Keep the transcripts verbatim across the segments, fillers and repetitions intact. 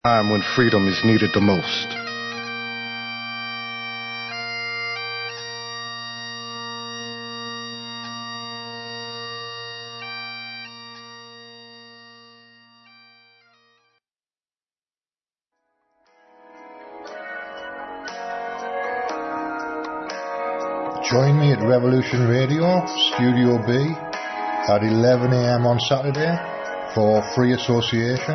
Time when freedom is needed the most. Join me at Revolution Radio, Studio B, at eleven a m on Saturday for Free Association,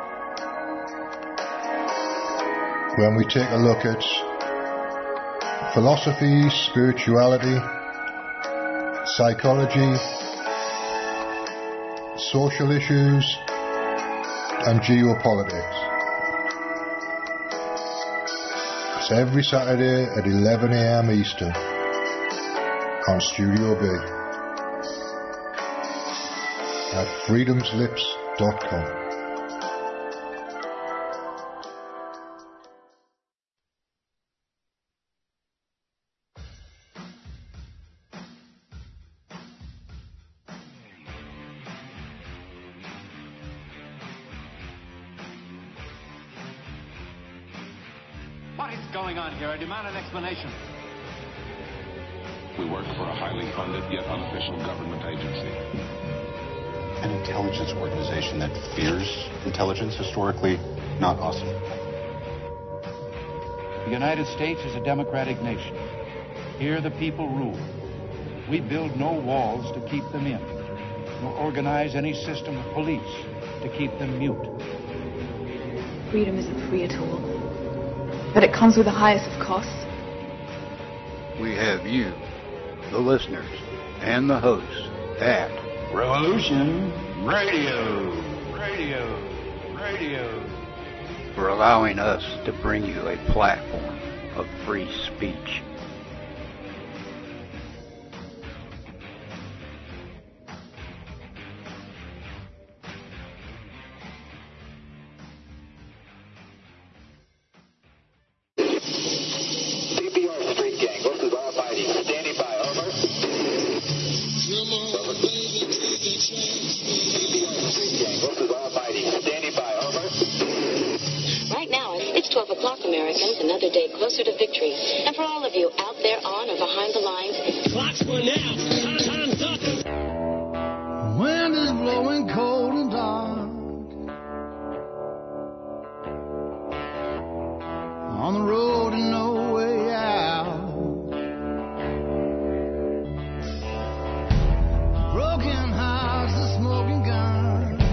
when we take a look at philosophy, spirituality, psychology, social issues, and geopolitics. It's every Saturday at eleven a m Eastern on Studio B at freedoms lips dot com. What is going on here? I demand an explanation. We work for a highly funded yet unofficial government agency. An intelligence organization that fears intelligence, historically not awesome. The United States is a democratic nation. Here the people rule. We build no walls to keep them in, nor organize any system of police to keep them mute. Freedom isn't free at all, but it comes with the highest of costs. We have you, the listeners, and the hosts at Revolution Radio, Radio, Radio. for allowing us to bring you a platform of free speech. Another day closer to victory. And for all of you out there on or behind the lines, clock's for now. Time's up. Wind is blowing cold and dark on the road and no way out. Broken hearts, a smoking gun.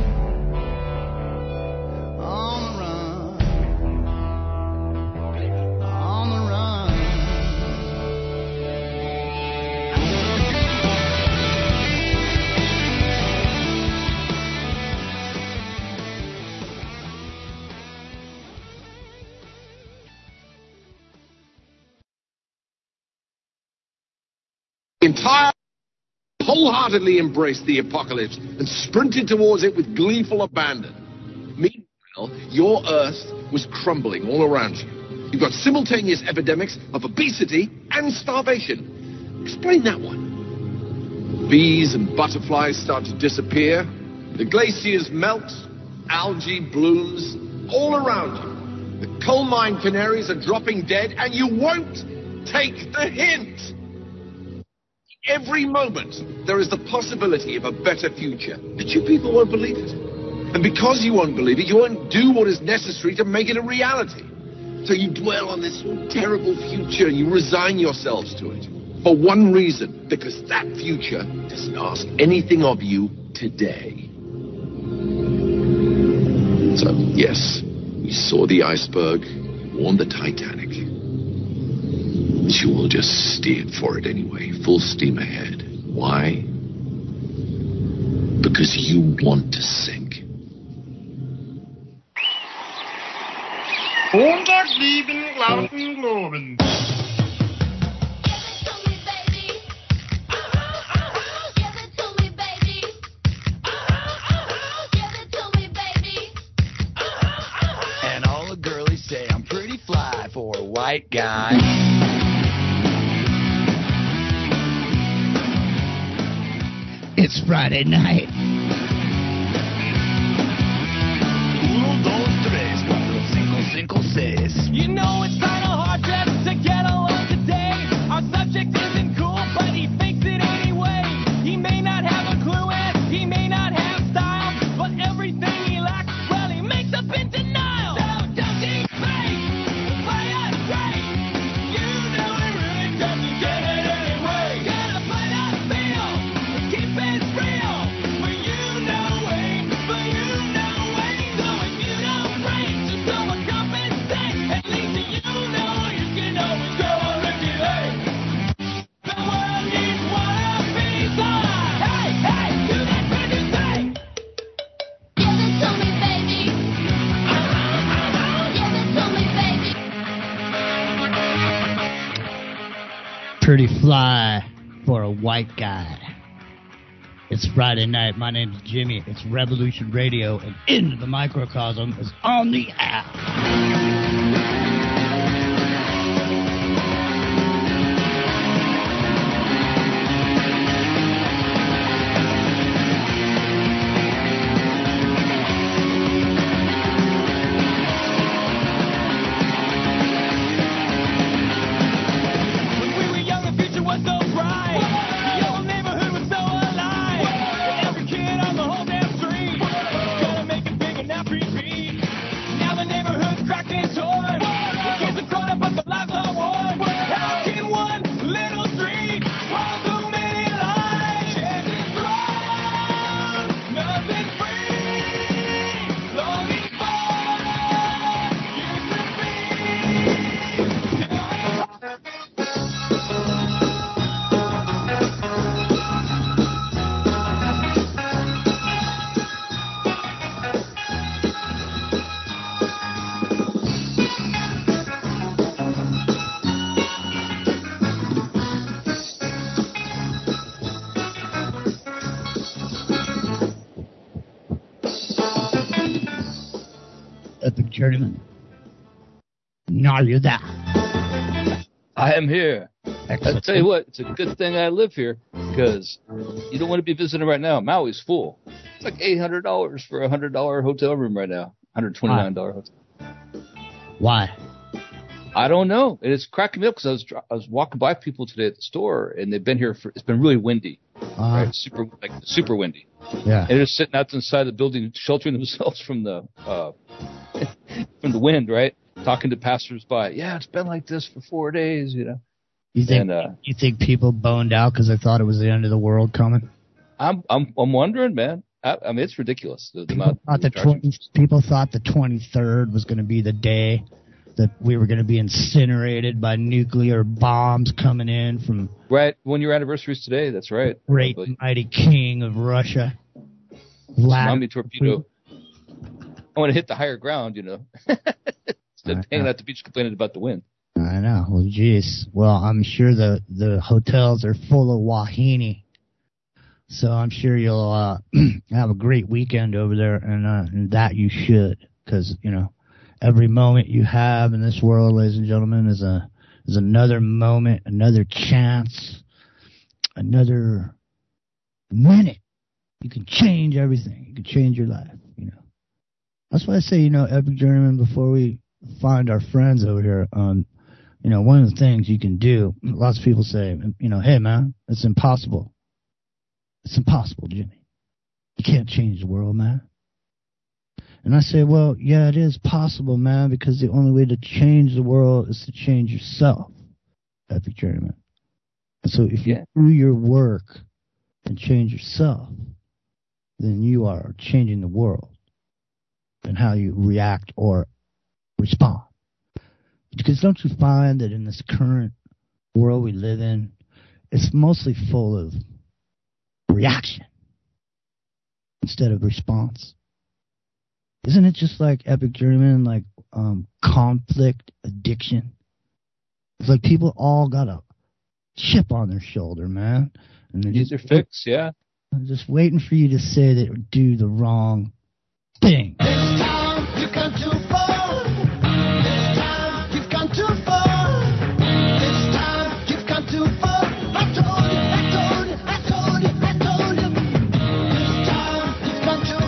Entire wholeheartedly embraced the apocalypse and sprinted towards it with gleeful abandon. Meanwhile, your Earth was crumbling all around you. You've got simultaneous epidemics of obesity and starvation. Explain that one. Bees and butterflies start to disappear. The glaciers melt. Algae blooms all around you. The coal mine canaries are dropping dead, and you won't take the hint. Every moment, there is the possibility of a better future. But you people won't believe it. And because you won't believe it, you won't do what is necessary to make it a reality. So you dwell on this terrible future and you resign yourselves to it. For one reason, because that future doesn't ask anything of you today. So, yes, we saw the iceberg, warned the Titanic. But you will just steered for it anyway, full steam ahead. Why? Because you want to sink. Montag, sieben, lauten Globen. And all the girlies say I'm pretty fly for a white guy. It's Friday night. Uno, dos, tres, cuatro, pretty fly for a white guy. It's Friday night. My name's Jimmy. It's Revolution Radio, and Into the Microcosm is on the app. Journeyman. Are you there? I am here. Excellent. I'll tell you what, it's a good thing I live here, because you don't want to be visiting right now. Maui's full. It's like eight hundred dollars for a one hundred dollars hotel room right now. one hundred twenty-nine dollars hotel. Why? I don't know. It's cracking me up because I was I was walking by people today at the store, and they've been here for, it's been really windy. Uh, right? Super, like super windy. Yeah. And they're just sitting out inside the building, sheltering themselves from the, uh, from the wind, right? Talking to passersby. Yeah, it's been like this for four days, you know. You think and, uh, you think people boned out because they thought it was the end of the world coming? I'm I'm I'm wondering, man. I, I mean, it's ridiculous. The, the people, amount thought the twenty, people thought the twenty-third was going to be the day that we were going to be incinerated by nuclear bombs coming in from right when your anniversary is today. That's right. Great but, mighty king of Russia. Tsunami torpedo. I want to hit the higher ground, you know, instead of hanging out the beach complaining about the wind. I know. Well, geez. Well, I'm sure the, the hotels are full of wahine. So I'm sure you'll uh, have a great weekend over there, and, uh, and that you should, because, you know, every moment you have in this world, ladies and gentlemen, is a is another moment, another chance, another minute. You can change everything. You can change your life, you know. That's why I say, you know, Epic Journeyman, before we find our friends over here, um, you know, one of the things you can do, lots of people say, you know, hey, man, it's impossible. It's impossible, Jimmy. You can't change the world, man. And I say, well, yeah, it is possible, man, because the only way to change the world is to change yourself, Epic Journeyman. And so if you yeah. do your work and change yourself, then you are changing the world and how you react or respond. Because don't you find that in this current world we live in, it's mostly full of reaction instead of response? Isn't it just like Epic Journeyman, like um, conflict addiction? It's like people all got a chip on their shoulder, man. And they're just, just fix, yeah. I'm just waiting for you to say that or do the wrong thing. This time you've gone too far. This time you've gone too far. This time you've gone too far. I told you, I told you, I told you, I told you. This time you've gone too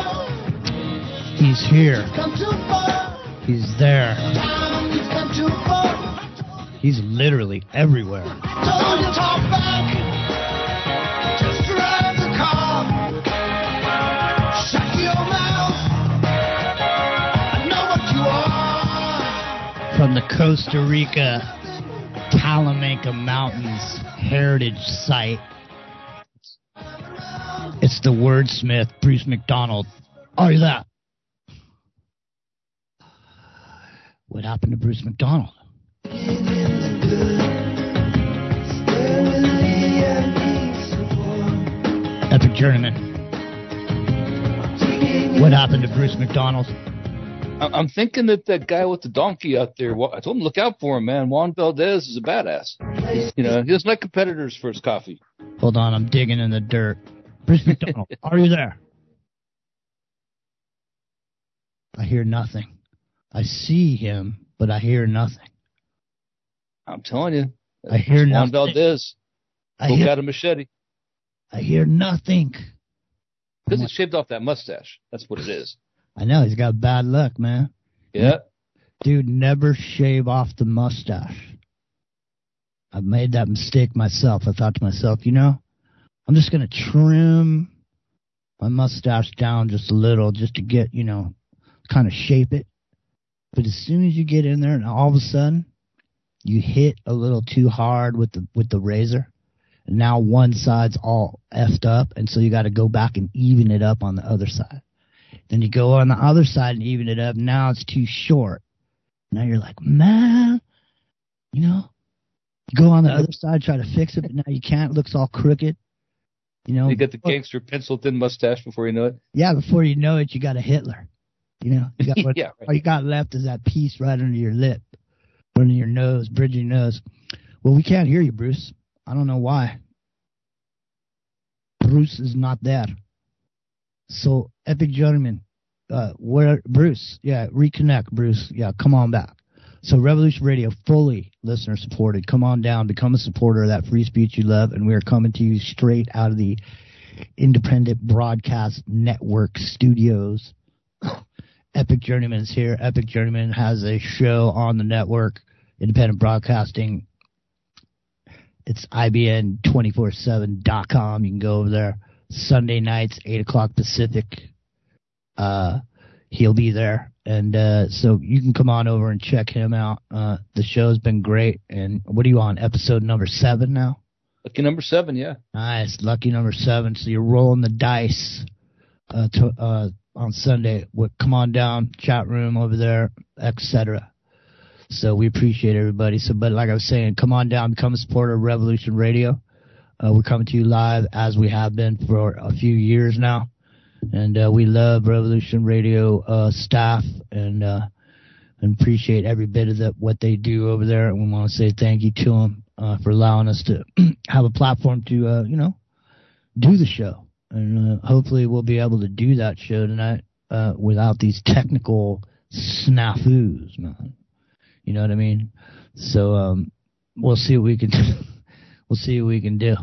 far. He's here. You've gone too far. He's there. This time you've gone too far. He's literally everywhere. I told you, talk back. From the Costa Rica Talamanca Mountains Heritage Site, it's the wordsmith, Bruce McDonald. Are you that? What happened to Bruce McDonald? Epic Journeyman. What happened to Bruce McDonald? I- I'm thinking that that guy with the donkey out there, I told him to look out for him, man. Juan Valdez is a badass. You know, he doesn't like competitors for his coffee. Hold on, I'm digging in the dirt. Bruce McDonald, are you there? I hear nothing. I see him, but I hear nothing. I'm telling you. I hear Juan nothing. Valdez. I Look hear, at a machete. I hear nothing. Because he shaved off that mustache. That's what it is. I know, he's got bad luck, man. Yeah. Dude, never shave off the mustache. I've made that mistake myself. I thought to myself, you know, I'm just going to trim my mustache down just a little just to get, you know, kind of shape it. But as soon as you get in there and all of a sudden you hit a little too hard with the with the razor, and now one side's all effed up, and so you got to go back and even it up on the other side. Then you go on the other side and even it up. Now it's too short. Now you're like, man, you know, you go on the other side, try to fix it, but now you can't. It looks all crooked. You know, You get the gangster pencil thin mustache before you know it. yeah, before you know it, you got a Hitler. You know, you got what, Yeah, right. all you got left is that piece right under your lip, under your nose, bridge of your nose. Well, we can't hear you, Bruce. I don't know why. Bruce is not there. So, Epic Gentleman, uh, where Bruce? Yeah, reconnect, Bruce. Yeah, come on back. So, Revolution Radio, fully listener supported. Come on down, become a supporter of that free speech you love, and we are coming to you straight out of the Independent Broadcast Network studios. Epic Journeyman is here. Epic Journeyman has a show on the network, Independent Broadcasting. It's I B N two four seven dot com. You can go over there. Sunday nights, eight o'clock Pacific. Uh, he'll be there. And uh, so you can come on over and check him out. Uh, the show's been great. And what are you on, episode number seven now? Lucky number seven, yeah. Nice, lucky number seven. So you're rolling the dice uh, to, uh, on Sunday. Well, come on down, chat room over there, et cetera. So we appreciate everybody. So, but like I was saying, come on down, become a supporter of Revolution Radio. Uh, we're coming to you live as we have been for a few years now. And uh, we love Revolution Radio uh, staff and uh, and appreciate every bit of the, what they do over there. And we want to say thank you to them uh, for allowing us to have a platform to, uh, you know, do the show. And uh, hopefully we'll be able to do that show tonight uh, without these technical snafus, man. You know what I mean? So um, we'll see what we can do. We'll see what we can do.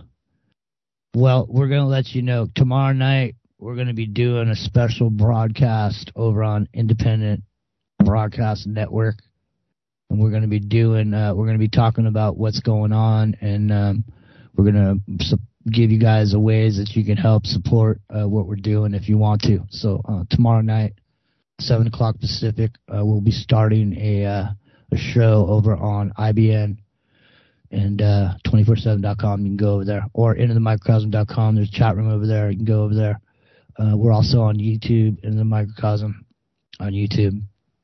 Well, we're going to let you know tomorrow night we're going to be doing a special broadcast over on Independent Broadcast Network, and we're going to be doing uh, we're going to be talking about what's going on, and um, we're going to su- give you guys a ways that you can help support uh, what we're doing if you want to. So uh, tomorrow night, seven o'clock Pacific, uh, we'll be starting a uh, a show over on I B N and uh, two four seven dot com. You can go over there, or into the microcosm dot com. There's a chat room over there. You can go over there. Uh, we're also on YouTube, in the microcosm on YouTube,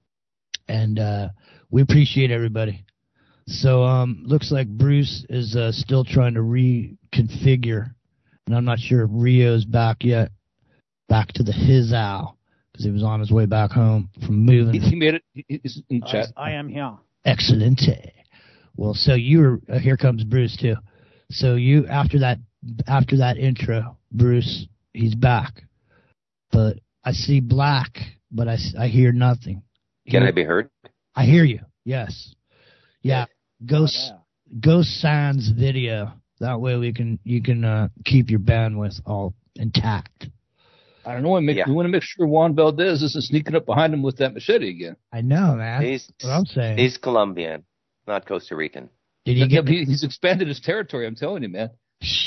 and uh, we appreciate everybody. So um, looks like Bruce is uh, still trying to reconfigure, and I'm not sure if Rio's back yet, back to the his owl, because he was on his way back home from moving. He, he made it. He's in chat. I am here. Excellent. Well, so you were uh, here comes Bruce too. So you after that after that intro, Bruce, he's back, but I see black, but I, I hear nothing. Can Hear- I be heard? I hear you. Yes. Yeah. Ghost Ghost Sans video. That way we can you can uh, keep your bandwidth all intact. I don't know. We, make, Yeah. we want to make sure Juan Valdez isn't sneaking up behind him with that machete again. I know, man. He's, That's what I'm saying. he's Colombian, not Costa Rican. Did you get He- He's expanded his territory. I'm telling you, man.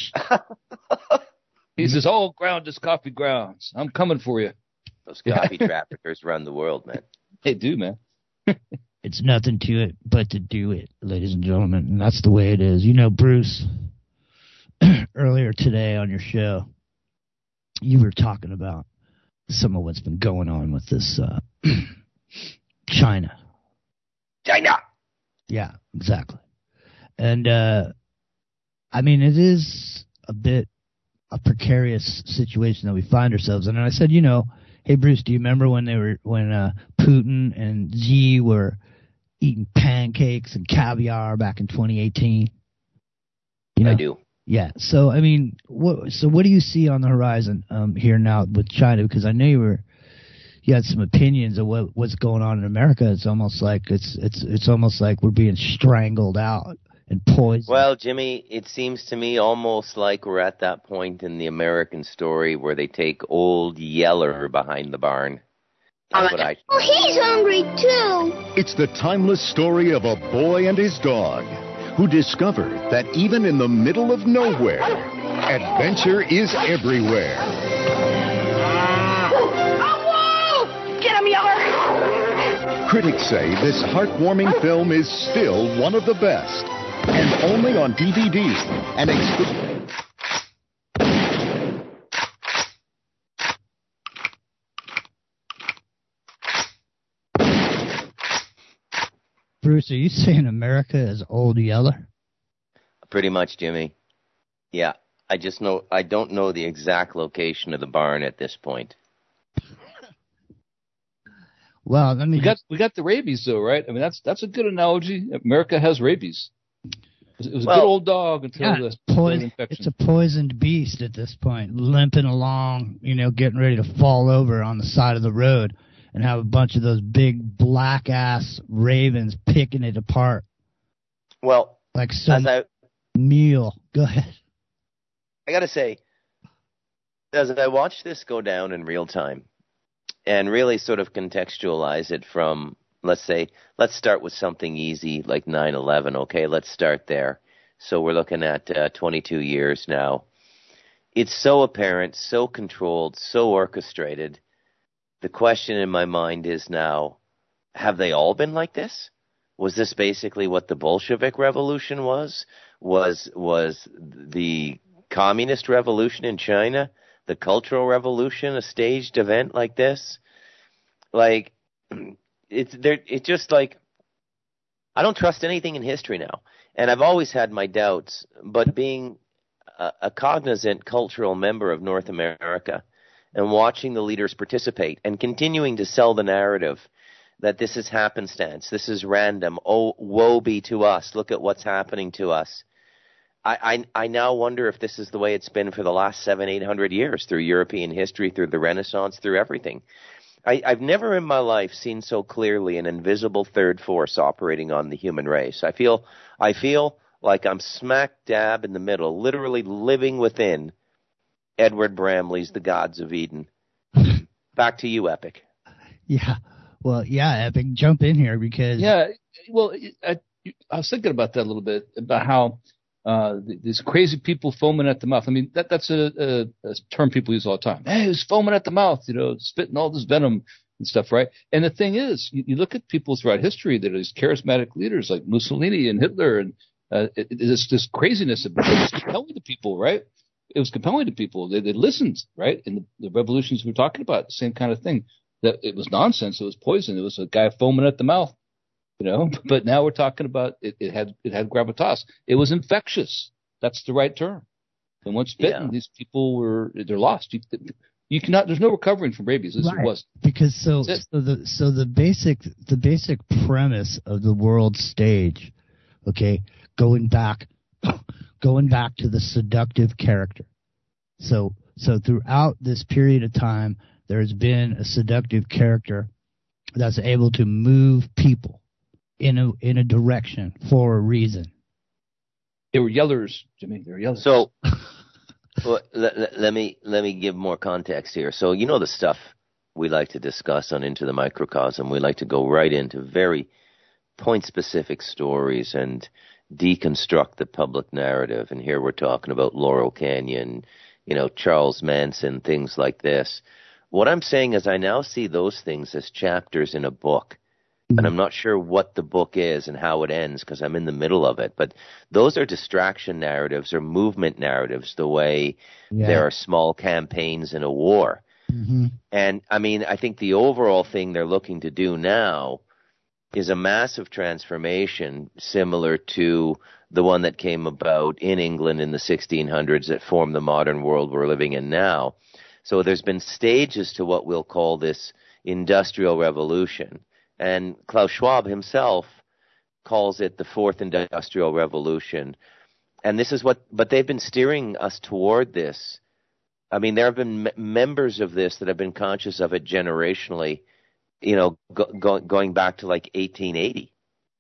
He says, "All ground is coffee grounds. I'm coming for you." Those coffee traffickers run the world, man. They do, man. It's nothing to it but to do it, ladies and gentlemen. And that's the way it is. You know, Bruce, earlier today on your show, you were talking about some of what's been going on with this uh, China. China! Yeah, exactly. And, uh, I mean, it is a bit a precarious situation that we find ourselves in. And I said, you know, Hey, Bruce, do you remember when they were when uh, Putin and Xi were eating pancakes and caviar back in twenty eighteen? You know? I do. Yeah. So, I mean, what, so what do you see on the horizon um, here now with China? Because I know you were you had some opinions of what, what's going on in America. It's almost like it's it's it's almost like we're being strangled out and poisoned. Well, Jimmy, it seems to me almost like we're at that point in the American story where they take old Yeller behind the barn. That's what I. Oh, he's hungry too. It's the timeless story of a boy and his dog who discovered that even in the middle of nowhere, adventure is everywhere. Oh, get him, Yeller! Critics say this heartwarming film is still one of the best, and only on D V D. And exclu- Bruce, are you saying America is Old Yeller? Pretty much, Jimmy. Yeah, I just know I don't know the exact location of the barn at this point. Well, let me. We got we got the rabies though, right? I mean, that's that's a good analogy. America has rabies. It was a well, good old dog until yeah, the poison, infection. It's a poisoned beast at this point, limping along, you know, getting ready to fall over on the side of the road, and have a bunch of those big black ass ravens picking it apart. Well, like some as I, meal. Go ahead. I gotta say, as I watch this go down in real time, and really sort of contextualize it from, let's say, let's start with something easy like nine eleven, okay? Let's start there. So we're looking at uh, twenty-two years now. It's so apparent, so controlled, so orchestrated. The question in my mind is now, have they all been like this? Was this basically what the Bolshevik Revolution was? Was was the Communist Revolution in China, the Cultural Revolution, a staged event like this? Like, it's there. It's just like, I don't trust anything in history now, and I've always had my doubts. But being a, a cognizant cultural member of North America, and watching the leaders participate and continuing to sell the narrative that this is happenstance, this is random, oh, woe be to us, look at what's happening to us. I, I, I now wonder if this is the way it's been for the last seven, eight hundred years, through European history, through the Renaissance, through everything. I, I've never in my life seen so clearly an invisible third force operating on the human race. I feel, I feel like I'm smack dab in the middle, literally living within Edward Bramley's The Gods of Eden. Back to you, Epic. Yeah. Well, yeah, Epic, jump in here because... Yeah, well, I, I was thinking about that a little bit, about how uh, these crazy people foaming at the mouth. I mean, that that's a, a, a term people use all the time. Hey, he's foaming at the mouth, you know, spitting all this venom and stuff, right? And the thing is, you, you look at people throughout history that are these charismatic leaders like Mussolini and Hitler, and uh, it, it's this craziness. It was compelling to people, right? It was compelling to people. They, they listened, right? And the, the revolutions we were talking about, the same kind of thing. That it was nonsense. It was poison. It was a guy foaming at the mouth, you know. But now we're talking about it. It had it had gravitas. It was infectious. That's the right term. And once bitten, yeah. These people were they're lost. You, you cannot. There's no recovering from rabies. As right. It was because so so the so the basic the basic premise of the world stage, okay, going back, going back to the seductive character. So so throughout this period of time, there's been a seductive character that's able to move people in a in a direction for a reason. They were yellers, Jimmy. They were yellers. So, well, let, let, let me let me give more context here. So, you know the stuff we like to discuss on Into the Microcosm. We like to go right into very point-specific stories and deconstruct the public narrative. And here we're talking about Laurel Canyon, you know, Charles Manson, things like this. What I'm saying is I now see those things as chapters in a book. And I'm not sure what the book is and how it ends because I'm in the middle of it. But those are distraction narratives or movement narratives, the way yeah. there are small campaigns in a war. Mm-hmm. And, I mean, I think the overall thing they're looking to do now is a massive transformation similar to the one that came about in England in the sixteen hundreds that formed the modern world we're living in now. So there's been stages to what we'll call this industrial revolution. And Klaus Schwab himself calls it the fourth industrial revolution. And this is what, but they've been steering us toward this. I mean, there have been m- members of this that have been conscious of it generationally, you know, go, go, going back to like eighteen eighty.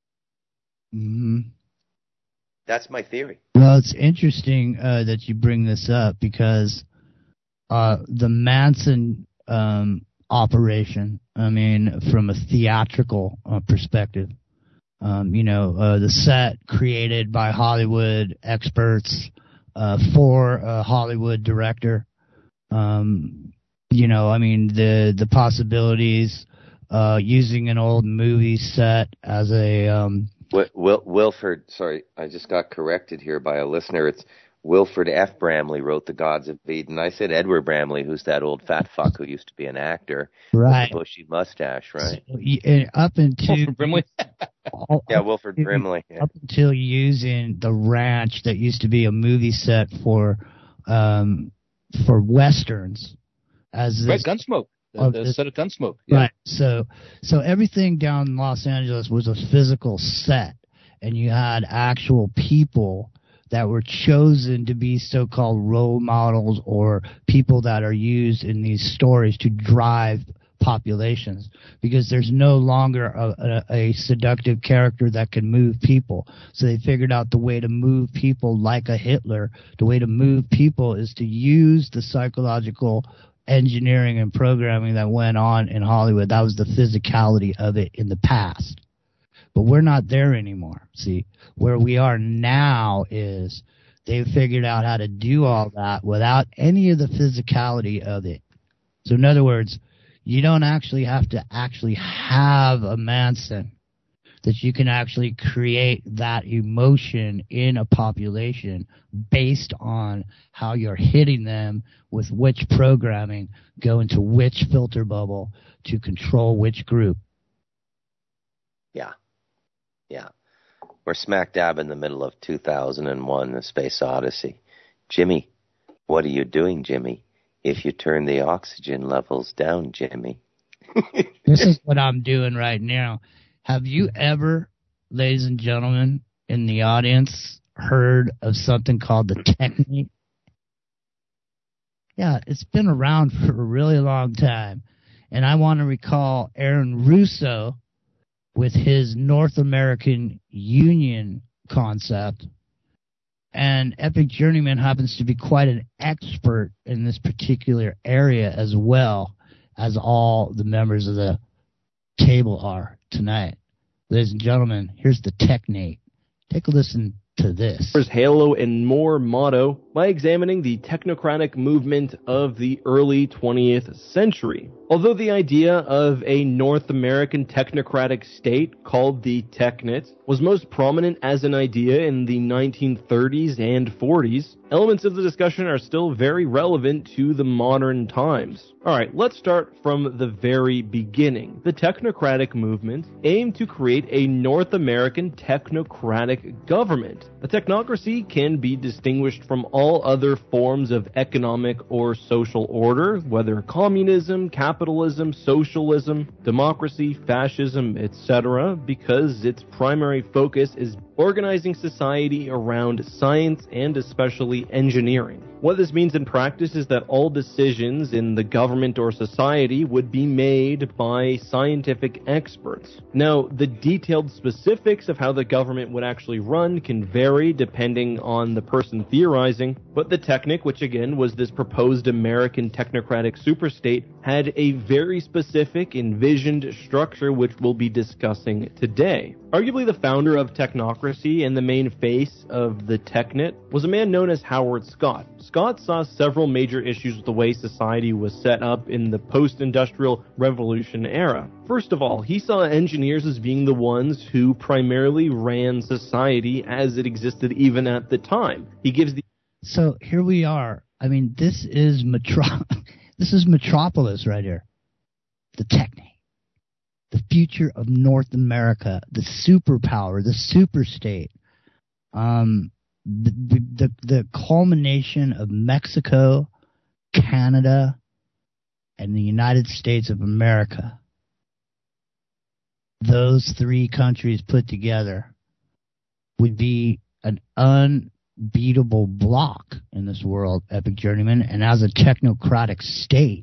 Mm-hmm. That's my theory. Well, it's interesting uh, that you bring this up because uh, the Manson um, operation, I mean, from a theatrical uh, perspective, um, you know, uh, the set created by Hollywood experts uh, for a Hollywood director, um, you know, I mean, the, the possibilities uh, using an old movie set as a... Um, Wil- Wilford, sorry, I just got corrected here by a listener. It's Wilford F. Bramley wrote The Gods of Eden. I said Edward Bramley, who's that old fat fuck who used to be an actor. Right. With a bushy mustache, right? So, and up until... Wilford Brimley? yeah, Wilford Brimley. Yeah. Up until using the ranch that used to be a movie set for um, for Westerns. As Right, this, Gunsmoke. The, uh, the this, set of Gunsmoke. Yeah. Right. So, so everything down in Los Angeles was a physical set, and you had actual people that were chosen to be so-called role models or people that are used in these stories to drive populations, because there's no longer a, a, a seductive character that can move people. So they figured out the way to move people like a Hitler. The way to move people is to use the psychological engineering and programming that went on in Hollywood. That was the physicality of it in the past. But we're not there anymore. See, where we are now is they've figured out how to do all that without any of the physicality of it. So in other words, you don't actually have to actually have a Manson, that you can actually create that emotion in a population based on how you're hitting them with which programming, go into which filter bubble to control which group. Yeah. Yeah. We're smack dab in the middle of two thousand one, The Space Odyssey. Jimmy, what are you doing, Jimmy? If you turn the oxygen levels down, Jimmy. This is what I'm doing right now. Have you ever, ladies and gentlemen, in the audience, heard of something called the technique? Yeah, it's been around for a really long time. And I want to recall Aaron Russo with his North American Union concept. And Epic Journeyman happens to be quite an expert in this particular area as well as all the members of the table are tonight. Ladies and gentlemen, here's the technique. Take a listen to this. Halo and More motto by examining the technocratic movement of the early twentieth century. Although the idea of a North American technocratic state called the Technet was most prominent as an idea in the nineteen thirties and forties, elements of the discussion are still very relevant to the modern times. Alright, let's start from the very beginning. The technocratic movement aimed to create a North American technocratic government. A technocracy can be distinguished from all other forms of economic or social order, whether communism, capitalism, socialism, democracy, fascism, et cetera, because its primary focus is organizing society around science and especially engineering. What this means in practice is that all decisions in the government or society would be made by scientific experts. Now, the detailed specifics of how the government would actually run can vary depending on the person theorizing, but the Technic, which again was this proposed American technocratic superstate, had a very specific envisioned structure which we'll be discussing today. Arguably the founder of technocracy and the main face of the Technet was a man known as Howard Scott. Scott saw several major issues with the way society was set up in the post-industrial revolution era. First of all, he saw engineers as being the ones who primarily ran society as it existed even at the time. He gives the... So here we are. I mean, this is metro- this is Metropolis right here. The Technic. The future of North America, the superpower, the superstate, um, the, the the culmination of Mexico, Canada, and the United States of America, those three countries put together would be an unbeatable block in this world, Epic Journeyman, and as a technocratic state.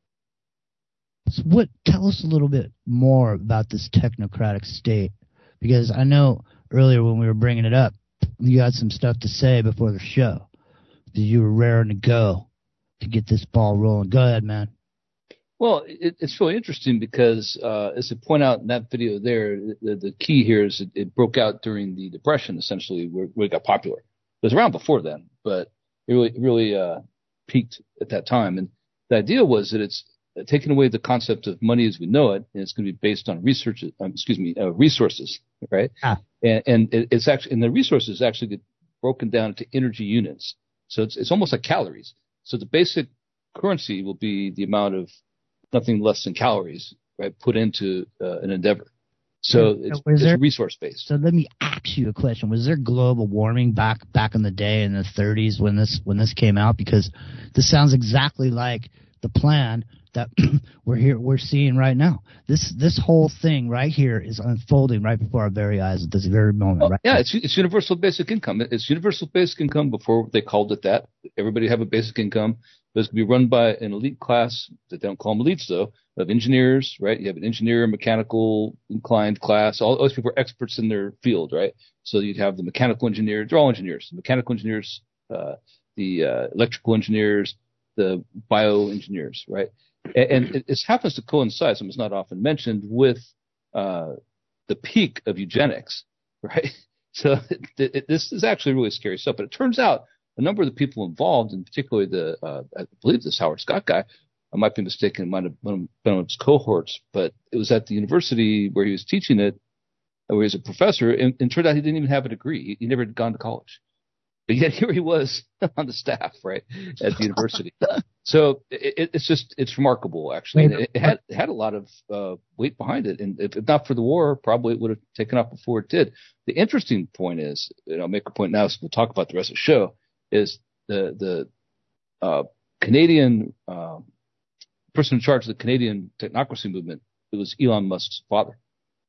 So what? Tell us a little bit more about this technocratic state, because I know earlier when we were bringing it up, you had some stuff to say before the show. That you were raring to go to get this ball rolling. Go ahead, man. Well, it, it's really interesting because, uh, as I point out in that video there, the, the key here is it, it broke out during the Depression, essentially, where, where it got popular. It was around before then, but it really, really uh, peaked at that time. And the idea was that it's taking away the concept of money as we know it, and it's going to be based on research, um, excuse me, uh, resources, right? Ah. And, and it, it's actually, and the resources actually get broken down into energy units. So it's it's almost like calories. So the basic currency will be the amount of nothing less than calories, right, put into uh, an endeavor. So it's, it's there, resource based. So let me ask you a question: was there global warming back back in the day in the thirties when this when this came out? Because this sounds exactly like the plan that we're here we're seeing right now. This this whole thing right here is unfolding right before our very eyes at this very moment. Well, right yeah, now. it's it's universal basic income. It's universal basic income before they called it that. Everybody have a basic income. It's going to be run by an elite class that they don't call them elites though, of engineers, right? You have an engineer, mechanical inclined class. All those people are experts in their field, right? So you'd have the mechanical engineers. They're all engineers. The mechanical engineers, uh, the uh, electrical engineers, the bioengineers, right? And it, it happens to coincide, something that's not often mentioned, with uh, the peak of eugenics, right? So it, it, this is actually really scary stuff. But it turns out a number of the people involved, and particularly the, uh, I believe this Howard Scott guy, I might be mistaken, it might have been one of his cohorts, but it was at the university where he was teaching it, where he was a professor, and, and it turned out he didn't even have a degree. He, he never had gone to college. But yet here he was on the staff, right, at the university. So it, it's just, it's remarkable, actually. It, it, had, it had a lot of uh, weight behind it. And if, if not for the war, probably it would have taken off before it did. The interesting point is, and I'll make a point now, so we'll talk about the rest of the show, is the, the uh, Canadian uh, person in charge of the Canadian technocracy movement, it was Elon Musk's father.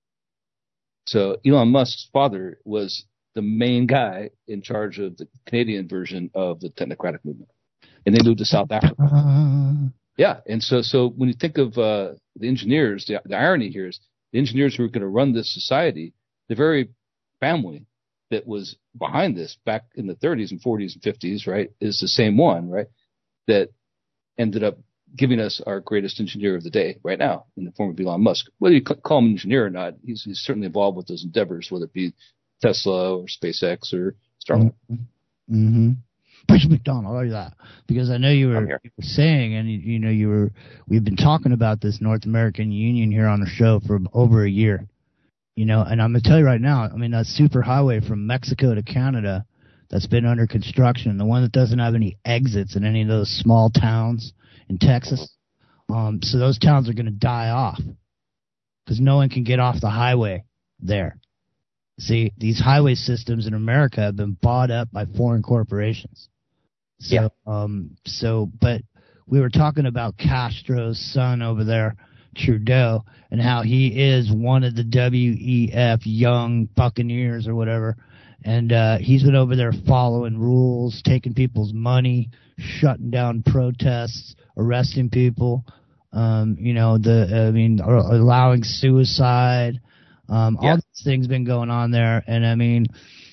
So Elon Musk's father was the main guy in charge of the Canadian version of the technocratic movement. And they moved to South Africa. Uh, yeah. And so, so when you think of uh, the engineers, the, the irony here is the engineers who are going to run this society, the very family that was behind this back in the thirties and forties and fifties, right, is the same one, right, that ended up giving us our greatest engineer of the day right now in the form of Elon Musk. Whether you call him an engineer or not, he's, he's certainly involved with those endeavors, whether it be Tesla or SpaceX or Starlink. Mm-hmm. Bruce McDonald, I like that, because I know you were, you were saying, and you, you know, you were, we've been talking about this North American Union here on the show for over a year, you know, and I'm gonna tell you right now, I mean, that super highway from Mexico to Canada that's been under construction, the one that doesn't have any exits in any of those small towns in Texas, um, so those towns are gonna die off because no one can get off the highway there. See, these highway systems in America have been bought up by foreign corporations. So, yeah. um, so, but we were talking about Castro's son over there, Trudeau, and how he is one of the W E F young buccaneers or whatever. And, uh, he's been over there following rules, taking people's money, shutting down protests, arresting people, um, you know, the, I mean, allowing suicide. Um, yeah. All these things been going on there, and I mean,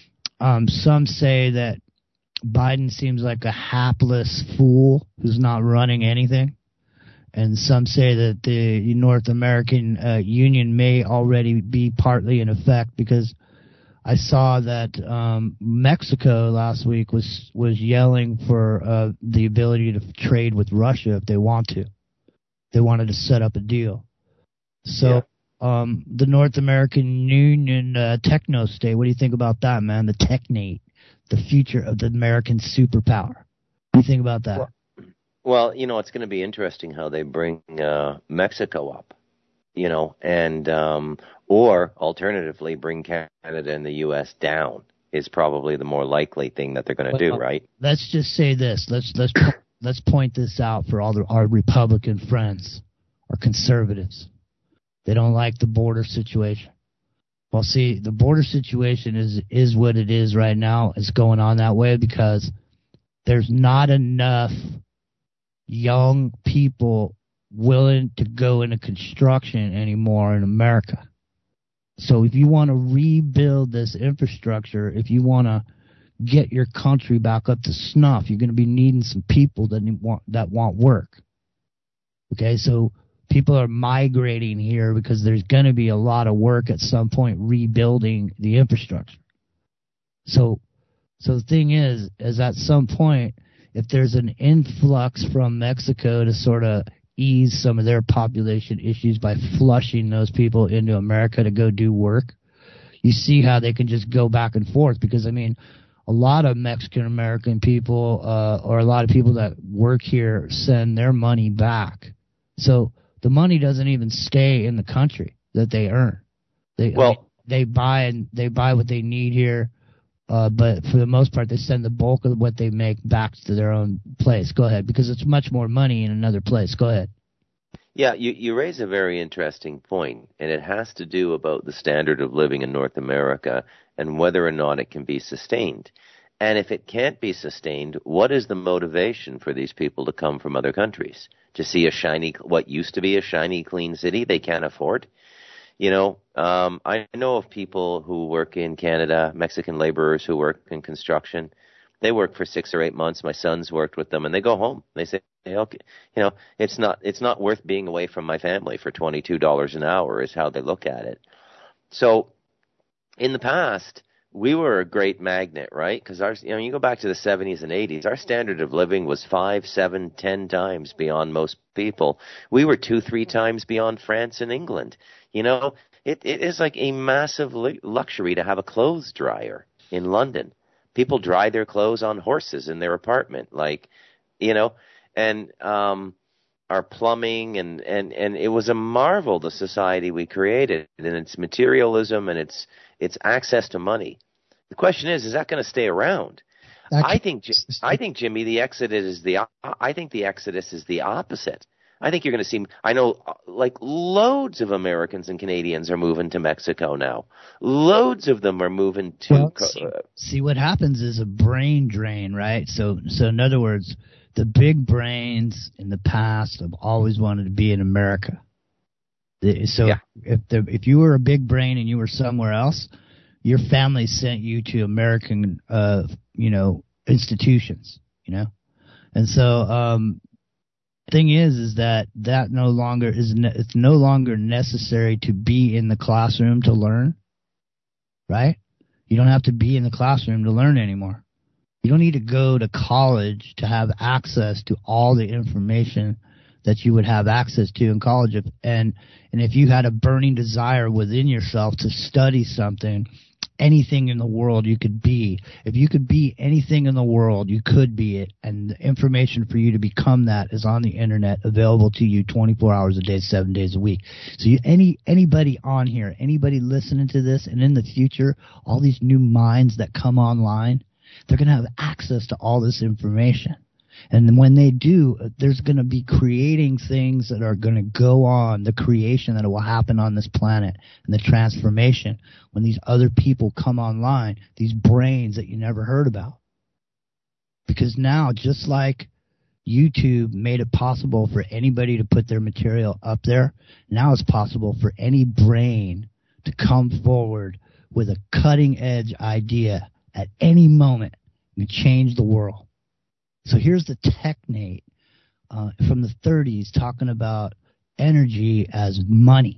um, some say that Biden seems like a hapless fool who's not running anything, and some say that the North American uh, Union may already be partly in effect, because I saw that um, Mexico last week was was yelling for uh, the ability to trade with Russia if they want to. They wanted to set up a deal. So. Yeah. Um, the North American Union uh, techno state. What do you think about that, man? The technate, the future of the American superpower. What do you think about that? Well, well you know, it's going to be interesting how they bring uh, Mexico up, you know, and um, or alternatively bring Canada and the U S down is probably the more likely thing that they're going to do, right? Let's just say this. Let's let's let's point this out for all the, our Republican friends, our conservatives. They don't like the border situation. Well, see, the border situation is is what it is right now. It's going on that way because there's not enough young people willing to go into construction anymore in America. So if you want to rebuild this infrastructure, if you want to get your country back up to snuff, you're going to be needing some people that want that want work. Okay, so people are migrating here because there's going to be a lot of work at some point rebuilding the infrastructure. So, so the thing is, is at some point, if there's an influx from Mexico to sort of ease some of their population issues by flushing those people into America to go do work, you see how they can just go back and forth. Because, I mean, a lot of Mexican-American people uh, or a lot of people that work here send their money back. So the money doesn't even stay in the country that they earn. They, well, I mean, they buy and they buy what they need here, uh, but for the most part, they send the bulk of what they make back to their own place. Go ahead, because it's much more money in another place. Go ahead. Yeah, you, you raise a very interesting point, and it has to do about the standard of living in North America and whether or not it can be sustained. And if it can't be sustained, what is the motivation for these people to come from other countries? To see a shiny, what used to be a shiny, clean city they can't afford? You know, um, I know of people who work in Canada, Mexican laborers who work in construction. They work for six or eight months. My son's worked with them, and they go home. They say, hey, okay, you know, it's not it's not worth being away from my family for twenty-two dollars an hour is how they look at it. So in the past, we were a great magnet, right? Because our, you know, you go back to the seventies and eighties, our standard of living was five, seven, ten times beyond most people. We were two, three times beyond France and England. You know, it, it is like a massive luxury to have a clothes dryer in London. People dry their clothes on horses in their apartment, like, you know, and um, our plumbing and, and, and it was a marvel, the society we created, and its materialism and its its access to money. The question is, is that going to stay around? I think, I think, Jimmy, the exodus is the, I think the exodus is the opposite. I think you're going to see, I know, like, loads of Americans and Canadians are moving to Mexico now. Loads of them are moving to. Well, see, see, what happens is a brain drain, right? So, so in other words, the big brains in the past have always wanted to be in America. So yeah. if the, if you were a big brain and you were somewhere else, your family sent you to American, uh, you know, institutions, you know, and so um, thing is, is that that no longer is ne- it's no longer necessary to be in the classroom to learn, right? You don't have to be in the classroom to learn anymore. You don't need to go to college to have access to all the information that you would have access to in college. If, and and if you had a burning desire within yourself to study something, anything in the world you could be. If you could be anything in the world, you could be it. And the information for you to become that is on the internet, available to you twenty-four hours a day, seven days a week. So you, any anybody on here, anybody listening to this, and in the future, all these new minds that come online, they're going to have access to all this information. And when they do, there's going to be creating things that are going to go on, the creation that will happen on this planet and the transformation when these other people come online, these brains that you never heard about. Because now, just like YouTube made it possible for anybody to put their material up there, now it's possible for any brain to come forward with a cutting-edge idea at any moment and change the world. So here's the technate uh, from the thirties talking about energy as money,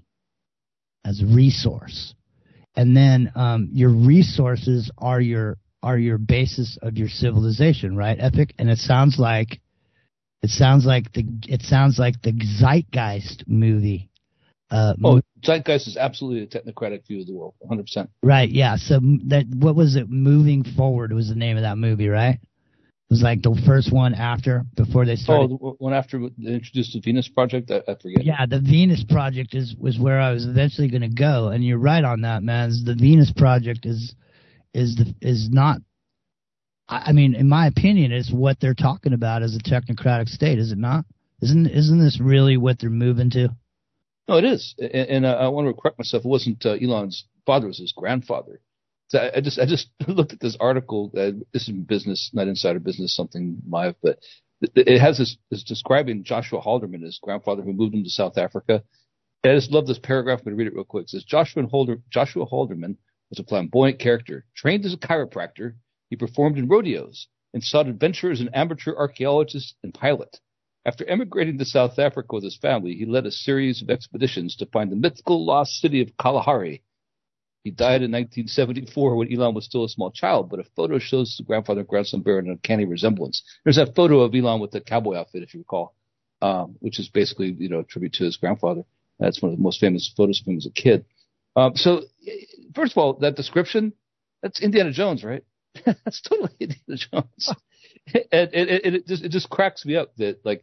as resource. And then um, your resources are your are your basis of your civilization, right, Epic? And it sounds like it sounds like the it sounds like the Zeitgeist movie. Uh, oh, Zeitgeist is absolutely a technocratic view of the world, one hundred percent. Right, yeah. So that what was it? Moving Forward was the name of that movie, right? It was like the first one after, before they started. Oh, the one after they introduced the Venus Project? I, I forget. Yeah, the Venus Project is was where I was eventually going to go, and you're right on that, man. The Venus Project is is the is not I mean, in my opinion, it's what they're talking about as a technocratic state, is it not? Isn't isn't this really what they're moving to? No, it is. And, and uh, I want to correct myself. It wasn't uh, Elon's father; it was his grandfather. So I, I just I just looked at this article. Uh, this is business, not insider business, something live, but it has this. It's describing Joshua Haldeman, his grandfather, who moved him to South Africa. And I just love this paragraph. I'm going to read it real quick. It says Joshua Halder, Joshua Haldeman was a flamboyant character, trained as a chiropractor. He performed in rodeos and sought adventure as an amateur archaeologist and pilot. After emigrating to South Africa with his family, he led a series of expeditions to find the mythical lost city of Kalahari. He died in nineteen seventy-four when Elon was still a small child, but a photo shows the grandfather and grandson bear an uncanny resemblance. There's that photo of Elon with the cowboy outfit, if you recall, um, which is basically, you know, a tribute to his grandfather. That's one of the most famous photos of him as a kid. Um, so, first of all, that description, that's Indiana Jones, right? That's totally Indiana Jones. and, and, and it just it just cracks me up that, like,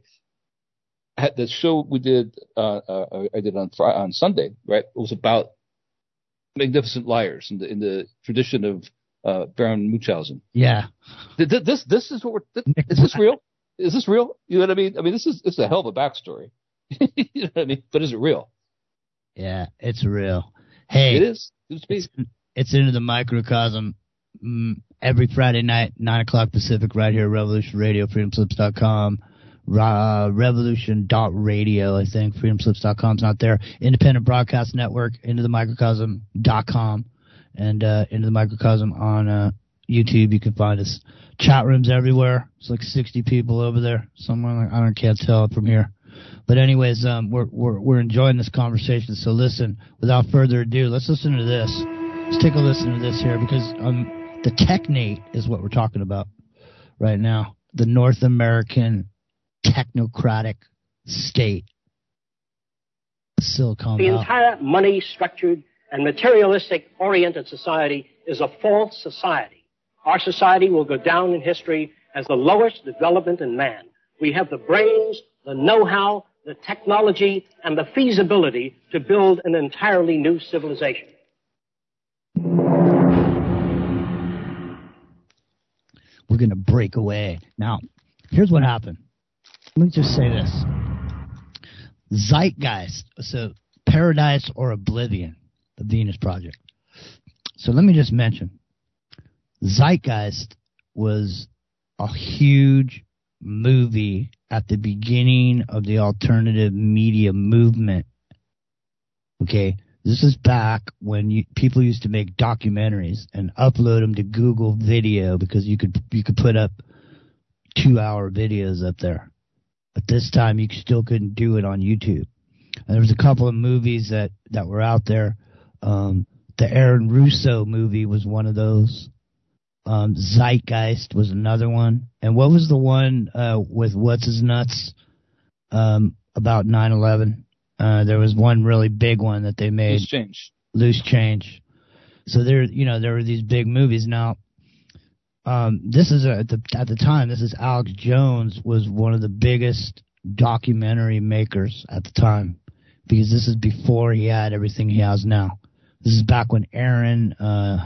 the show we did, uh, uh, I did on Friday, on Sunday, right? It was about Magnificent Liars in the in the tradition of uh, Baron Munchausen. Yeah. This this is what we're. Is this real? Is this real? You know what I mean? I mean, this is it's a hell of a backstory. You know what I mean? But is it real? Yeah, it's real. Hey, it is. It's, it's Into the Microcosm mm, every Friday night, nine o'clock Pacific, right here at Revolution Radio, freedom slips dot com. Uh, revolution dot radio, I think. freedom slips dot com's not there. Independent Broadcast Network, into the microcosm dot com, and uh, Into the Microcosm on uh, YouTube. You can find us. Chat rooms everywhere. It's like sixty people over there somewhere. Like, I don't can't tell from here. But anyways, um, we're we're we're enjoying this conversation. So listen, without further ado, let's listen to this. Let's take a listen to this here, because um, the technate is what we're talking about right now. The North American technocratic state, Silicon Valley. The entire money-structured and materialistic-oriented society is a false society. Our society will go down in history as the lowest development in man. We have the brains, the know-how, the technology, and the feasibility to build an entirely new civilization. We're going to break away. Now, here's what happened. Let me just say this. Zeitgeist, so Paradise or Oblivion, the Venus Project. So let me just mention, Zeitgeist was a huge movie at the beginning of the alternative media movement. Okay, this is back when you, people used to make documentaries and upload them to Google Video, because you could you could put up two-hour videos up there. But this time you still couldn't do it on YouTube. And there was a couple of movies that, that were out there. Um, the Aaron Russo movie was one of those. Um, Zeitgeist was another one. And what was the one uh, with What's His Nuts um, about nine eleven? Uh, there was one really big one that they made. Loose Change. Loose Change. So there, you know, there were these big movies. Now, Um, this is a, at the at the time. This is Alex Jones was one of the biggest documentary makers at the time, because this is before he had everything he has now. This is back when Aaron uh,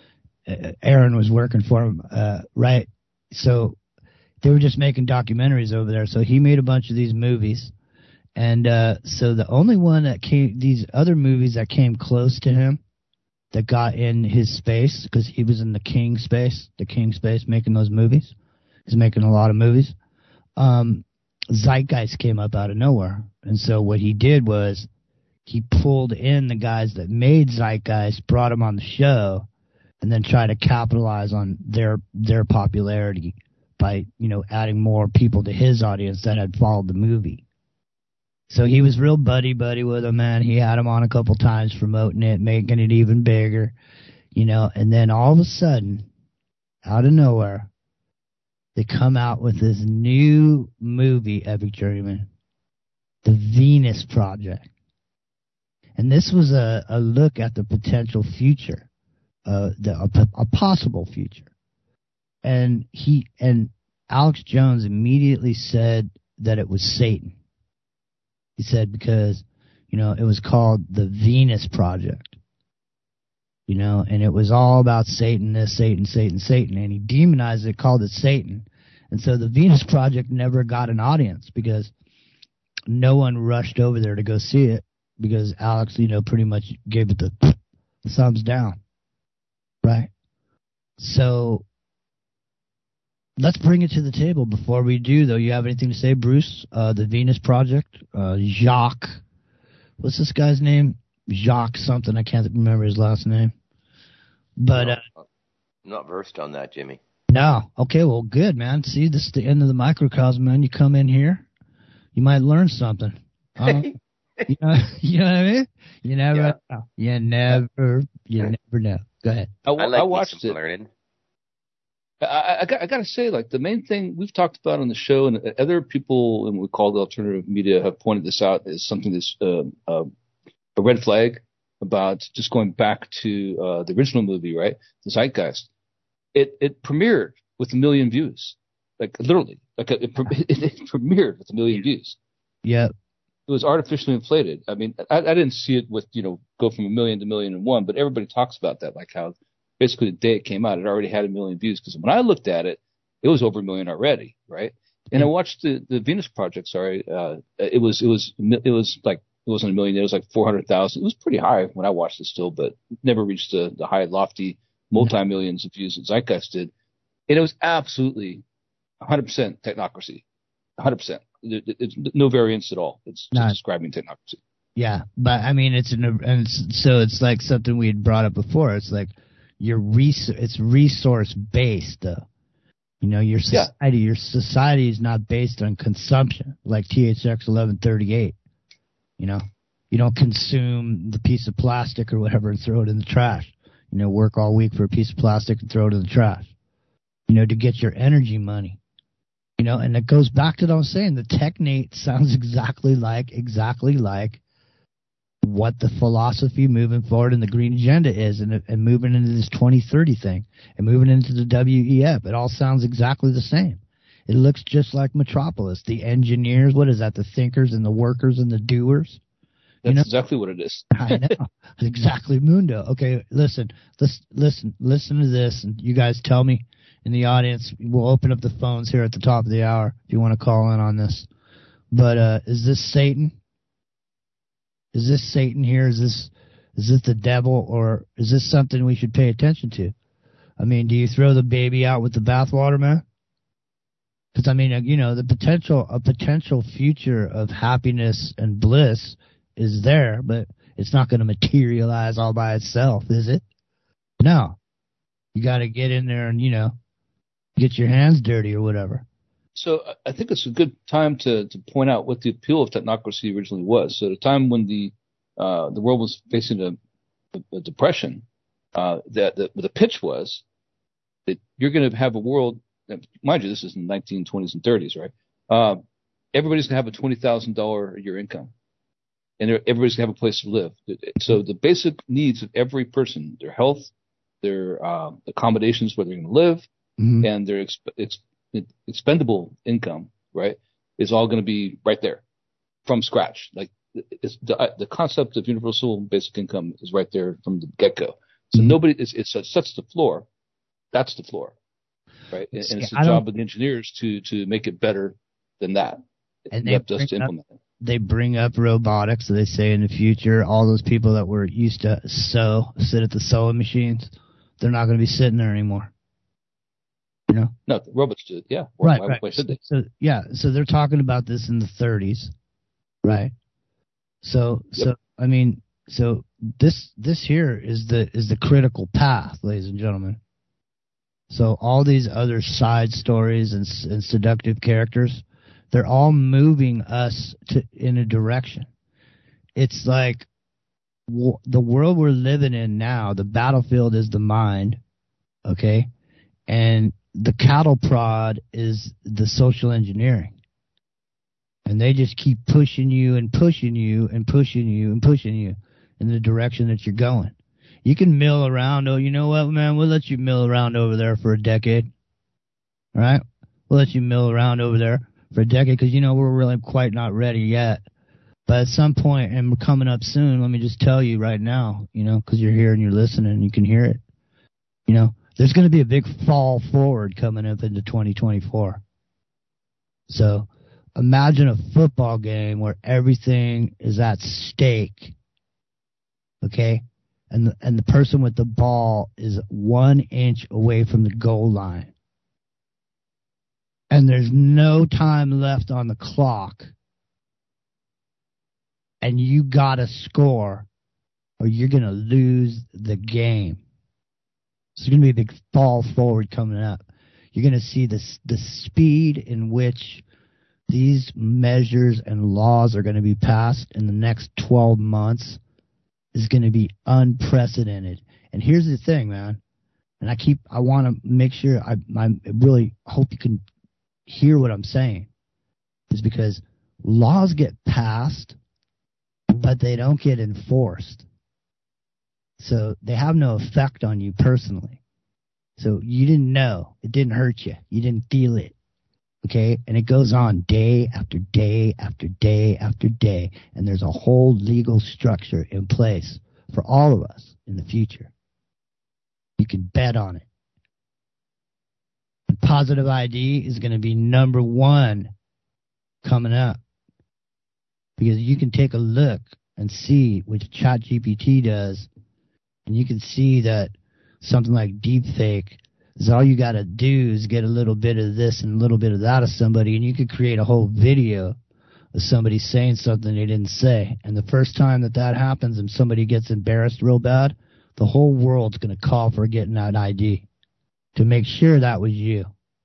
Aaron was working for him, uh, right? So they were just making documentaries over there. So he made a bunch of these movies, and uh, so the only one that came, these other movies that came close to him, that got in his space, because he was in the King space, the King space, making those movies. He's making a lot of movies. Um, Zeitgeist came up out of nowhere. And so what he did was he pulled in the guys that made Zeitgeist, brought them on the show, and then tried to capitalize on their their popularity by, you know, adding more people to his audience that had followed the movie. So he was real buddy-buddy with him, man. He had him on a couple times promoting it, making it even bigger, you know. And then all of a sudden, out of nowhere, they come out with this new movie, Epic Journeyman, The Venus Project. And this was a, a look at the potential future, uh, the, a, a possible future. And he and Alex Jones immediately said that it was Satan. He said because, you know, it was called the Venus Project. you know, and it was all about Satan, this, Satan, Satan, Satan, and he demonized it, called it Satan. And so the Venus Project never got an audience because no one rushed over there to go see it because Alex, you know, pretty much gave it the thumbs down, right? So let's bring it to the table. Before we do, though, you have anything to say, Bruce? Uh, the Venus Project, uh, Jacques, what's this guy's name? Jacques something, I can't remember his last name. But no, uh, I'm not versed on that, Jimmy. No. Okay, well, good, man. See, this is the end of the microcosm, man. You come in here, you might learn something. Uh, you, know, you know what I mean? You never Yeah. know. You never, you never know. Go ahead. I, I like I me watched some it. learning. I, I, got, I got to say, like, the main thing we've talked about on the show, and other people in what we call the alternative media have pointed this out, is something that's uh, uh, a red flag about just going back to uh, the original movie, right? The Zeitgeist. It it premiered with a million views, like literally, like it, it, it premiered with a million views. Yeah. It was artificially inflated. I mean, I, I didn't see it with, you know, go from a million to a million and one, but everybody talks about that, like how basically the day it came out, it already had a million views. Because when I looked at it, it was over a million already, right? And I watched the, the Venus Project. Sorry, uh, it was it was it was like it wasn't a million. It was like four hundred thousand. It was pretty high when I watched it still, but never reached the the high lofty multi millions of views that Zeitgeist did. And it was absolutely one hundred percent technocracy, one hundred percent. It, it, it's no variance at all. It's just Not, describing technocracy. Yeah, but I mean, it's an, and it's, so it's like something we had brought up before. It's like your res, it's resource based, though. You know, your society, yeah. your society is not based on consumption, like T H X eleven thirty-eight. You know, you don't consume the piece of plastic or whatever and throw it in the trash. You know, work all week for a piece of plastic and throw it in the trash. You know, to get your energy money. You know, and it goes back to what I was saying. The technate sounds exactly like, exactly like what the philosophy moving forward in the green agenda is, and, and moving into this twenty thirty thing, and moving into the W E F. It all sounds exactly the same. It looks just like Metropolis. The engineers, what is that? The thinkers and the workers and the doers. That's you know? exactly what it is. I know. Exactly, Mundo. Okay, listen, listen, listen, listen to this, and you guys tell me in the audience. We'll open up the phones here at the top of the hour if you want to call in on this. But uh, is this Satan? Is this Satan here? Is this is this the devil, or is this something we should pay attention to? I mean, do you throw the baby out with the bathwater, man? Because I mean, you know, the potential a potential future of happiness and bliss is there, but it's not going to materialize all by itself, is it? No. You got to get in there and, you know, get your hands dirty or whatever. So I think it's a good time to, to point out what the appeal of technocracy originally was. So at a time when the uh, the world was facing a, a, a depression, uh, that the, the pitch was that you're going to have a world, mind you, this is in the nineteen twenties and thirties, right? Uh, everybody's going to have a twenty thousand dollars a year income. And everybody's going to have a place to live. So the basic needs of every person, their health, their uh, accommodations where they're going to live, mm-hmm. and their exp- exp- expendable income, right, is all going to be right there from scratch. Like it's the, the concept of universal basic income is right there from the get-go. So mm-hmm. nobody, it's, it's it sets the floor. That's the floor, right? And, and it's the job of the engineers to to make it better than that. And they have us to implement it. They bring up robotics. So they say in the future, all those people that were used to sew, sit at the sewing machines, they're not going to be sitting there anymore. You know? No, the robots do. Yeah. Right. Why, right. why should they? So yeah. So they're talking about this in the thirties, right? So yep. so I mean, so this this here is the is the critical path, ladies and gentlemen. So all these other side stories and, and seductive characters, they're all moving us to in a direction. It's like w- the world we're living in now, the battlefield is the mind, okay? And the cattle prod is the social engineering. And they just keep pushing you and pushing you and pushing you and pushing you in the direction that you're going. You can mill around. Oh, you know what, man? We'll let you mill around over there for a decade. All right? We'll let you mill around over there for a decade because, you know, we're really quite not ready yet But at some point, and we're coming up soon, let me just tell you right now, you know, because you're here and you're listening and you can hear it, you know, there's going to be a big fall forward coming up into twenty twenty-four. So imagine a football game where everything is at stake, okay? And the, and the person with the ball is one inch away from the goal line. And there's no time left on the clock. And you got to score or you're going to lose the game. So there's going to be a big fall forward coming up. You're going to see the, the speed in which these measures and laws are going to be passed in the next twelve months is going to be unprecedented. And here's the thing, man. And I keep, I want to make sure, I, I really hope you can hear what I'm saying. Is because laws get passed, but they don't get enforced. So they have no effect on you personally. So you didn't know. It didn't hurt you. You didn't feel it. Okay? And it goes on day after day after day after day. And there's a whole legal structure in place for all of us in the future. You can bet on it. And positive I D is going to be number one coming up. Because you can take a look and see what ChatGPT does. And you can see that something like deepfake is all you got to do is get a little bit of this and a little bit of that of somebody, and you could create a whole video of somebody saying something they didn't say. And the first time that that happens and somebody gets embarrassed real bad, the whole world's going to call for getting that I D to make sure that was you.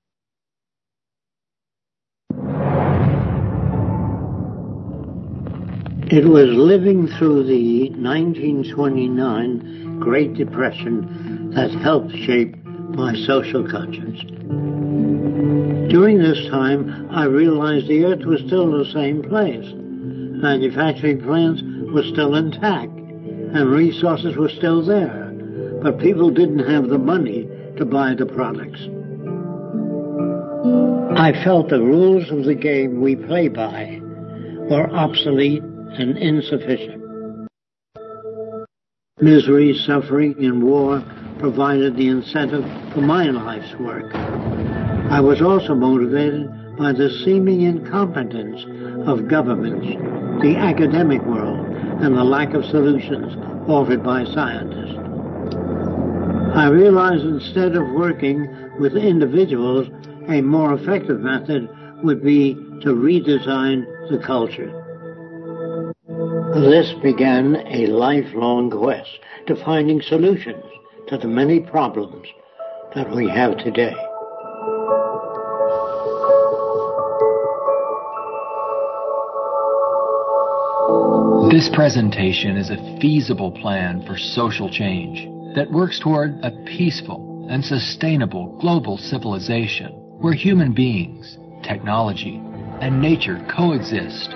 It was living through the nineteen twenty-nine Great Depression that helped shape my social conscience. During this time, I realized the Earth was still the same place. Manufacturing plants were still intact, and resources were still there, but people didn't have the money to buy the products. I felt the rules of the game we play by were obsolete and insufficient. Misery, suffering, and war provided the incentive for my life's work. I was also motivated by the seeming incompetence of governments, the academic world, and the lack of solutions offered by scientists. I realized instead of working with individuals, a more effective method would be to redesign the culture. This began a lifelong quest to finding solutions to the many problems that we have today. This presentation is a feasible plan for social change that works toward a peaceful and sustainable global civilization where human beings, technology, and nature coexist.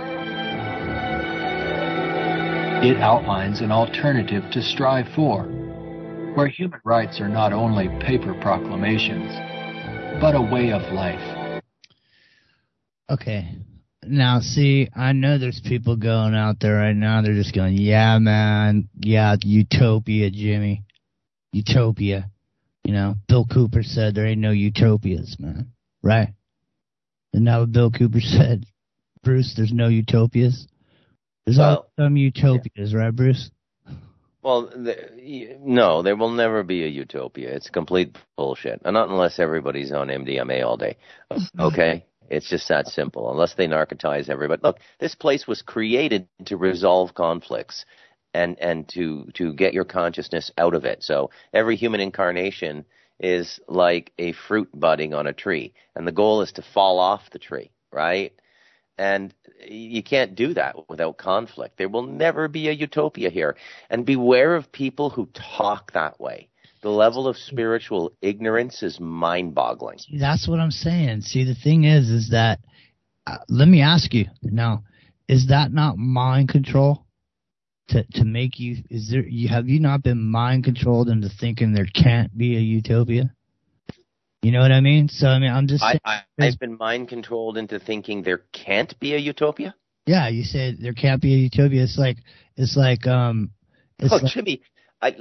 It outlines an alternative to strive for, where human rights are not only paper proclamations, but a way of life. Okay. Now, see, I know there's people going out there right now, they're just going, yeah, man, yeah, utopia, Jimmy. Utopia. You know, Bill Cooper said there ain't no utopias, man. Right? And now Bill Cooper said, Bruce, there's no utopias? There's well, some utopias, yeah. Right, Bruce? Well, the, no, there will never be a utopia. It's complete bullshit. Not unless everybody's on M D M A all day. Okay? It's just that simple. Unless they narcotize everybody. Look, this place was created to resolve conflicts and, and to, to get your consciousness out of it. So every human incarnation is like a fruit budding on a tree. And the goal is to fall off the tree, right? And you can't do that without conflict. There will never be a utopia here. And beware of people who talk that way. The level of spiritual ignorance is mind-boggling. That's what I'm saying. See, the thing is, is that, uh, let me ask you now, is that not mind control? To to make you, is there, you have you not been mind controlled into thinking there can't be a utopia? You know what I mean? So, I mean, I'm just saying. I, I, I've been mind-controlled into thinking there can't be a utopia? Yeah, you said there can't be a utopia. It's like it's like um. It's oh, like, Jimmy, I,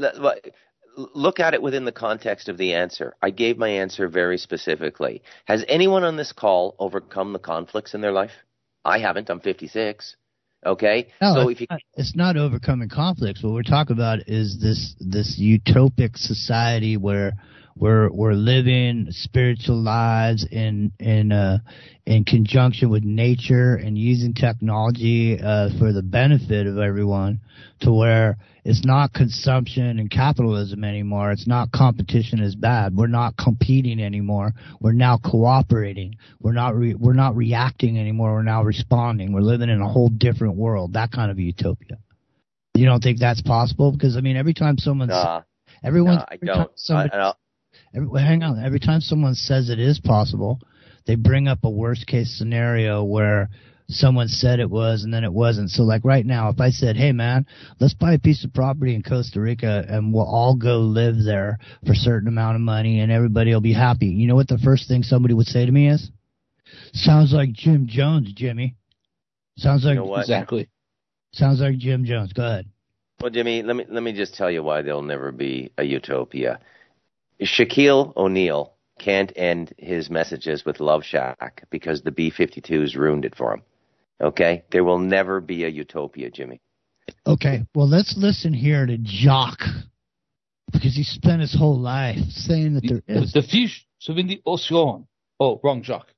look at it within the context of the answer. I gave my answer very specifically. Has anyone on this call overcome the conflicts in their life? I haven't. I'm fifty-six. Okay, no, so it's if you not, it's not overcoming conflicts. What we're talking about is this this utopic society where we're we're living spiritual lives in in uh, in conjunction with nature and using technology uh, for the benefit of everyone, to where it's not consumption and capitalism anymore. It's not competition is bad. We're not competing anymore. We're now cooperating. We're not re- we're not reacting anymore. We're now responding. We're living in a whole different world. That kind of utopia. You don't think that's possible? Because I mean, every time someone, nah, everyone, nah, I don't. Somebody, I, every, hang on. Every time someone says it is possible, they bring up a worst case scenario where someone said it was and then it wasn't. So like right now, if I said, hey man, let's buy a piece of property in Costa Rica and we'll all go live there for a certain amount of money and everybody will be happy. You know what the first thing somebody would say to me is? Sounds like Jim Jones, Jimmy. Sounds like, you know what? Exactly. Sounds like Jim Jones. Go ahead. Well, Jimmy, let me, let me just tell you why there'll never be a utopia. Shaquille O'Neal can't end his messages with Love Shack because the B fifty-twos ruined it for him. Okay? There will never be a utopia, Jimmy. Okay, well, let's listen here to Jock, because he spent his whole life saying that there is. The fish swim in the ocean. Oh, wrong, Jock.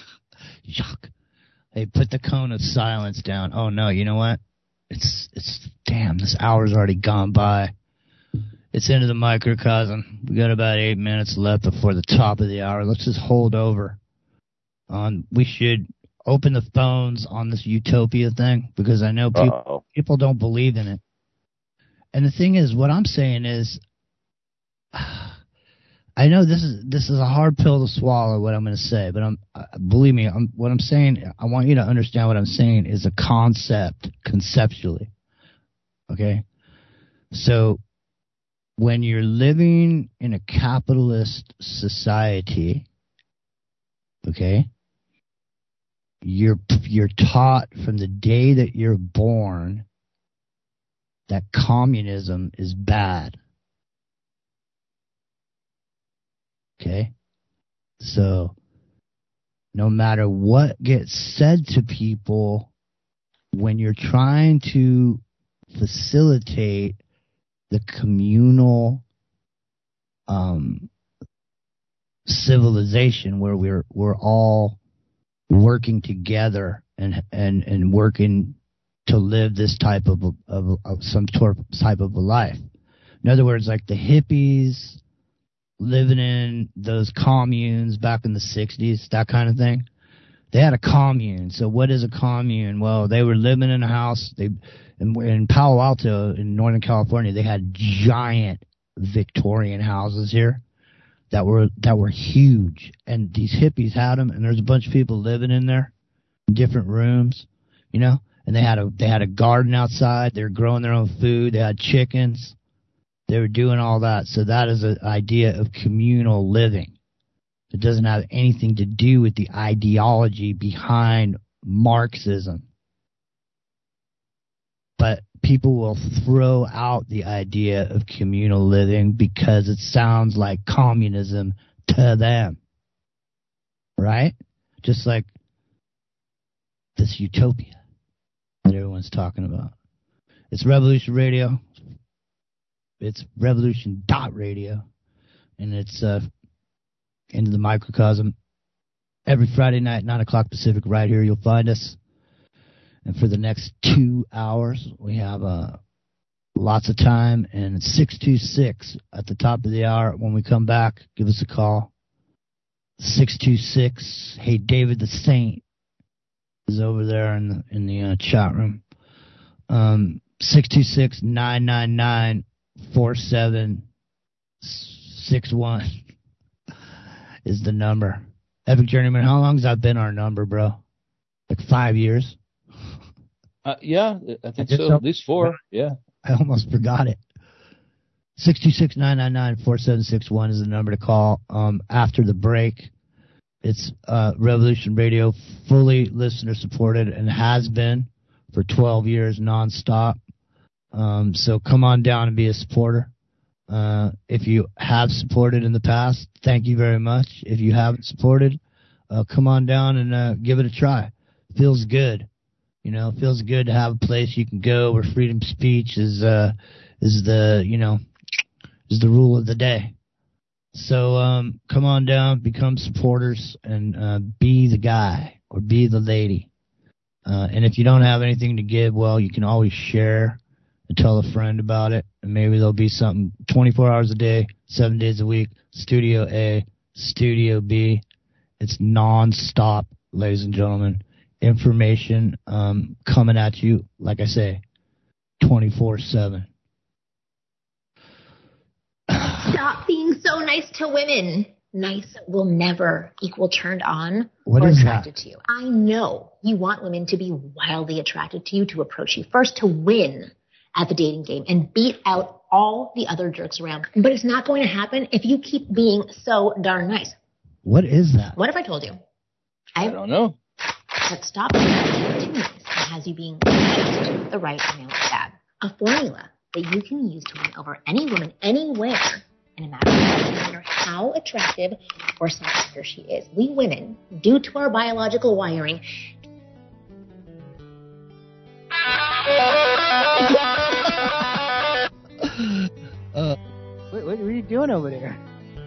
Jock. Hey, put the cone of silence down. Oh, no, you know what? It's, it's, damn, this hour's already gone by. It's into the microcosm. We got about eight minutes left before the top of the hour. Let's just hold over. On, we should open the phones on this utopia thing, because I know people Uh-oh. people don't believe in it. And the thing is, what I'm saying is, I know this is this is a hard pill to swallow, what I'm going to say, but I'm uh, believe me, I'm, what I'm saying, I want you to understand what I'm saying is a concept, conceptually. Okay? So, when you're living in a capitalist society, okay, You're you're taught from the day that you're born that communism is bad. Okay? So, no matter what gets said to people, when you're trying to facilitate the communal um, civilization where we're we're all working together and and and working to live this type of, of, of some type of a life. In other words, like the hippies living in those communes back in the sixties, that kind of thing. They had a commune. So what is a commune? Well, they were living in a house. They in, in Palo Alto in Northern California, they had giant Victorian houses here that were that were huge, and these hippies had them, and there's a bunch of people living in there, in different rooms, you know, and they had a they had a garden outside. They were growing their own food. They had chickens. They were doing all that. So that is an idea of communal living. It doesn't have anything to do with the ideology behind Marxism. But people will throw out the idea of communal living because it sounds like communism to them. Right? Just like this utopia that everyone's talking about. It's Revolution Radio. It's Revolution dot radio. And it's uh, Into the Microcosm. Every Friday night, nine o'clock Pacific, right here, you'll find us. And for the next two hours, we have uh, lots of time. And it's six two six at the top of the hour. When we come back, give us a call. six two six. Hey, David the Saint is over there in the, in the uh, chat room. Um, six two six, nine nine nine, four seven six one is the number. Epic Journeyman, how long has that been our number, bro? Like five years? Uh, yeah, I think I so. At least four. Yeah. I almost forgot it. six two six, nine nine nine, four seven six one is the number to call. Um, after the break, it's uh, Revolution Radio, fully listener supported, and has been for twelve years nonstop. Um, so come on down and be a supporter. Uh, if you have supported in the past, thank you very much. If you haven't supported, uh, come on down and uh, give it a try. Feels good. You know, it feels good to have a place you can go where freedom of speech is uh, is the, you know, is the rule of the day. So um, come on down, become supporters, and uh, be the guy or be the lady. Uh, and if you don't have anything to give, well, you can always share and tell a friend about it. And maybe there'll be something twenty-four hours a day, seven days a week, Studio A, Studio B. It's non-stop, ladies and gentlemen. Information um, coming at you, like I say, twenty-four seven. Stop being so nice to women. Nice will never equal turned on what or is attracted that? to you. I know you want women to be wildly attracted to you, to approach you first, to win at the dating game and beat out all the other jerks around. But it's not going to happen if you keep being so darn nice. What is that? What if I told you? I, I don't know. That stop being too nice and has you being just the right amount of bad. A formula that you can use to win over any woman anywhere in a matter of time, no matter how attractive or sought-after she is. We women, due to our biological wiring, uh, what, what are you doing over there?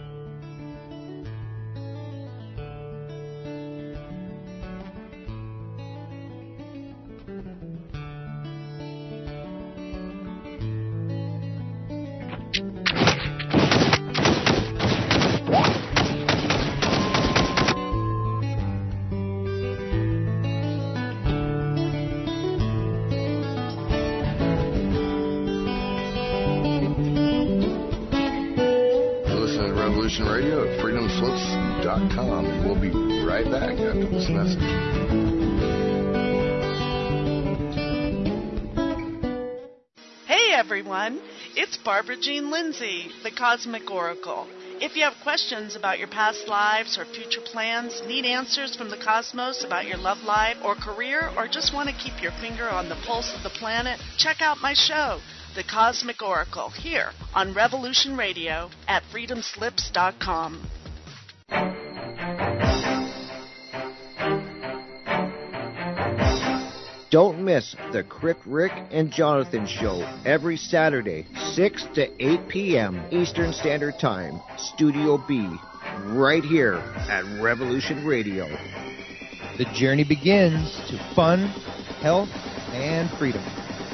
Radio at freedom slips dot com, and we'll be right back after this message. Hey everyone, it's Barbara Jean Lindsay, the Cosmic Oracle. If you have questions about your past lives or future plans, need answers from the cosmos about your love life or career, or just want to keep your finger on the pulse of the planet, check out my show, The Cosmic Oracle, here on Revolution Radio at freedom slips dot com. Don't miss the Crick, Rick, and Jonathan Show every Saturday, six to eight p.m. Eastern Standard Time, Studio B, right here at Revolution Radio. The journey begins to fun, health, and freedom.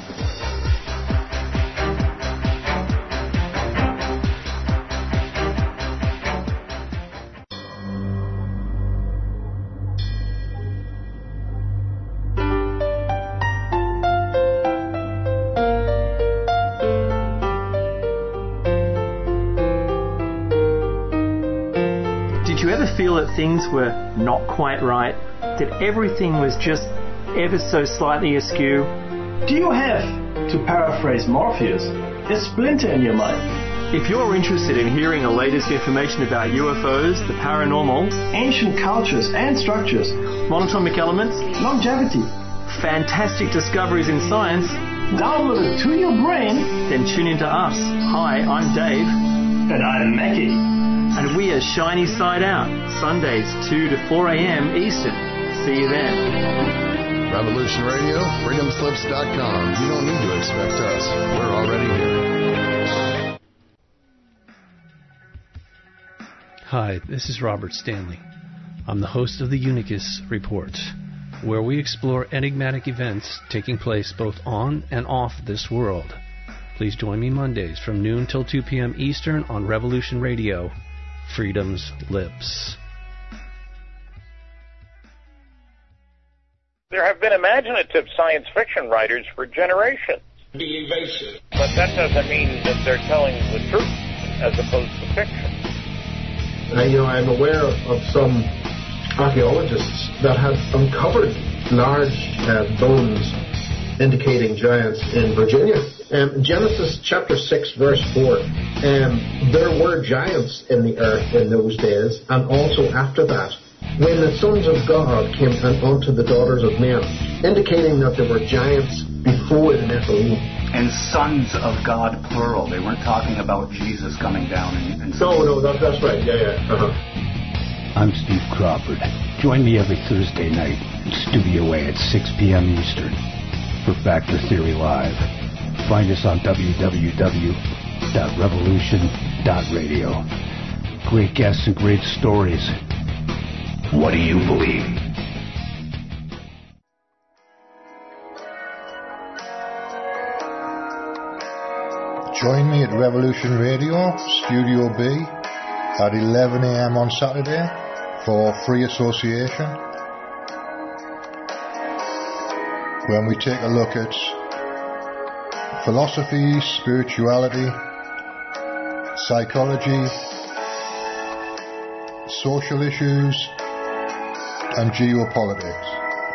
Feel that things were not quite right, that everything was just ever so slightly askew? Do you have, to paraphrase Morpheus, a splinter in your mind? If you're interested in hearing the latest information about U F Os, the paranormal, ancient cultures and structures, monatomic elements, longevity, fantastic discoveries in science, download it to your brain, then tune into us. Hi, I'm Dave. And I'm Mackie. And we are Shiny Side Out, Sundays two to four a.m. Eastern. See you then. Revolution Radio, freedom slips dot com. You don't need to expect us. We're already here. Hi, this is Robert Stanley. I'm the host of the Unicus Report, where we explore enigmatic events taking place both on and off this world. Please join me Mondays from noon till two p.m. Eastern on Revolution Radio, Freedom's Lips. There have been imaginative science fiction writers for generations. Be evasive. But that doesn't mean that they're telling the truth as opposed to fiction. Uh, you know, I'm aware of, of some archaeologists that have uncovered large uh, bones indicating giants in Virginia. Um, Genesis chapter six, verse four, um, there were giants in the earth in those days, and also after that. when the sons of God came unto the daughters of men, indicating that there were giants before the Nephilim. And sons of God, plural. They weren't talking about Jesus coming down and... and no, no, that, that's right. Yeah, yeah. Uh-huh. I'm Steve Crawford. Join me every Thursday night in Studio A at six p.m. Eastern for Factor Theory Live. Find us on w w w dot revolution dot radio. Great guests and great stories. What do you believe? Join me at Revolution Radio, Studio B, at eleven a.m. on Saturday for Free Association, when we take a look at philosophy, spirituality, psychology, social issues, and geopolitics.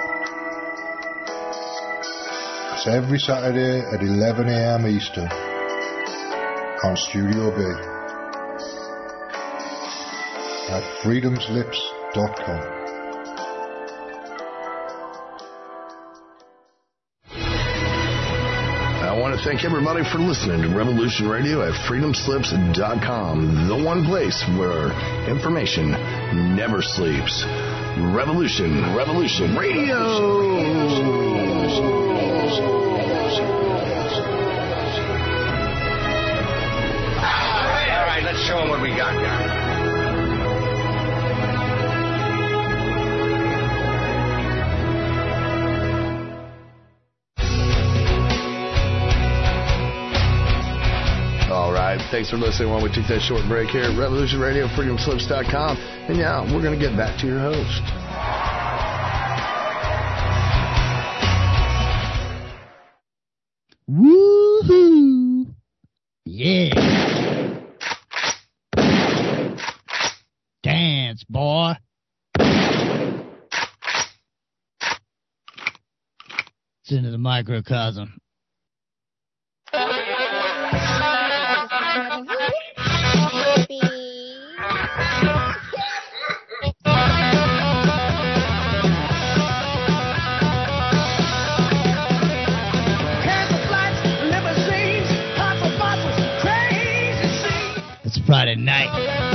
It's every Saturday at eleven a.m. Eastern on Studio B at freedoms lips dot com. I want to thank everybody for listening to Revolution Radio at freedom slips dot com, the one place where information never sleeps. Revolution, Revolution Radio. All right, let's show them what we got now. All right, thanks for listening while we take that short break here at Revolution Radio, freedom slips dot com. And yeah, we're going to get back to your host. Woohoo! Yeah. Dance, boy. It's into the microcosm. It's Friday night.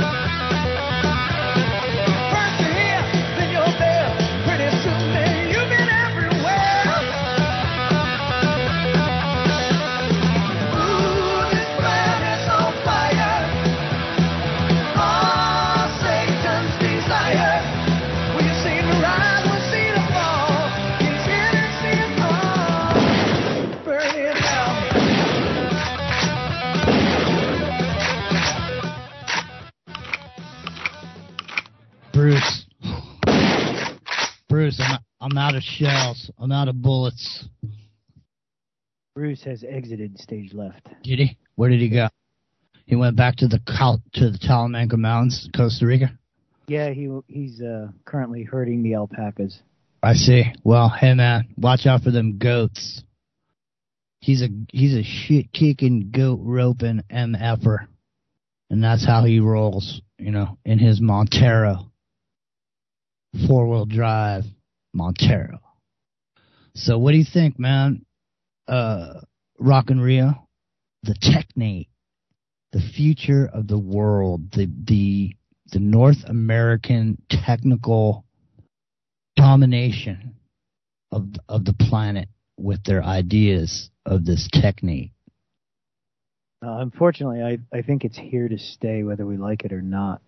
Bruce. Bruce, I'm, I'm out of shells. I'm out of bullets. Bruce has exited stage left. Did he? Where did he go? He went back to the Cal- to the Talamanca Mountains, Costa Rica? Yeah, he he's uh, currently herding the alpacas. I see. Well, hey man, watch out for them goats. He's a he's a shit kicking, goat roping M F-er. And that's how he rolls, you know, in his Montero. Four-wheel drive Montero. So what do you think, man? Uh, Rock and Rio? The Technate. The future of the world. The, the, the North American technical domination of, of the planet with their ideas of this Technate. Uh, unfortunately, I, I think it's here to stay whether we like it or not.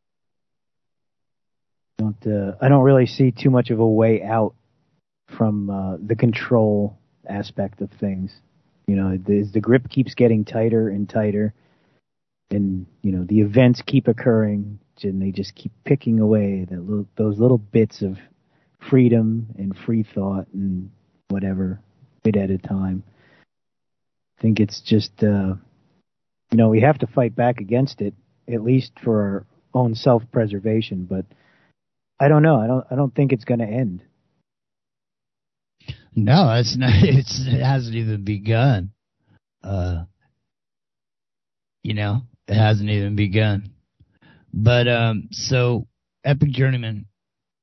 Don't uh, I don't really see too much of a way out from uh, the control aspect of things. You know, the, the grip keeps getting tighter and tighter, and you know the events keep occurring, and they just keep picking away that little, those little bits of freedom and free thought and whatever, bit at a time. I think it's just, uh, you know, we have to fight back against it, at least for our own self-preservation, but I don't know. I don't. I don't think it's going to end. No, it's not. It's, it hasn't even begun. Uh, you know, it hasn't even begun. But um, so Epic Journeyman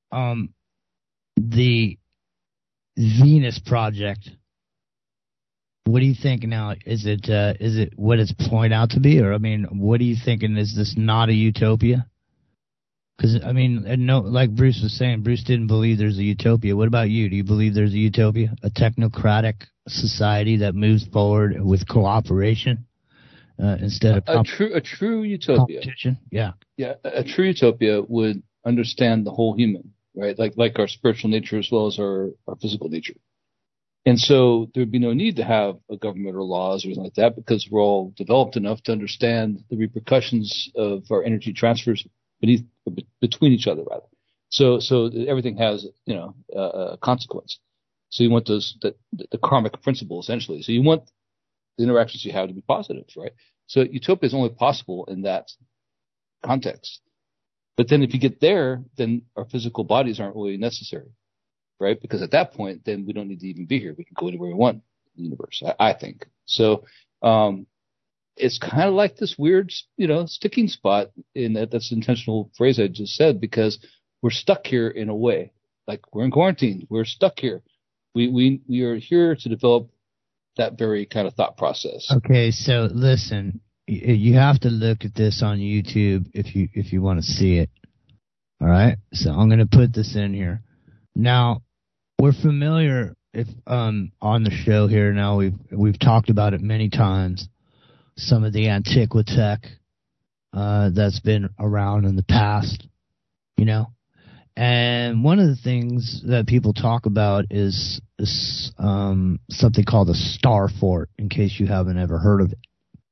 um, the Venus Project. What do you think now? Is it uh, is it what it's point out to be, or I mean, what are you thinking? Is this not a utopia? Because I mean, no, like Bruce was saying, Bruce didn't believe there's a utopia. What about you? Do you believe there's a utopia, a technocratic society that moves forward with cooperation uh, instead of a, a true a true utopia? Competition? Yeah, yeah. A, a true utopia would understand the whole human, right? Like like our spiritual nature as well as our, our physical nature. And so there would be no need to have a government or laws or anything like that because we're all developed enough to understand the repercussions of our energy transfers beneath, between each other, rather. So, so everything has, you know, uh, a consequence. So you want those, the, the karmic principle essentially. So you want the interactions you have to be positive, right? So utopia is only possible in that context. But then if you get there, then our physical bodies aren't really necessary. Right? Because at that point, then we don't need to even be here. We can go anywhere we want in the universe, I, I think. So um, it's kind of like this weird, you know, sticking spot in that. That's the intentional phrase I just said, because we're stuck here in a way. Like we're in quarantine. We're stuck here. We we we are here to develop that very kind of thought process. Okay, so listen, you have to look at this on YouTube if you if you want to see it. All right? So I'm going to put this in here. Now, we're familiar if um, on the show here now. We've we've talked about it many times. Some of the Antiquitech uh, that's been around in the past, you know. And one of the things that people talk about is, is um, something called a star fort. In case you haven't ever heard of it,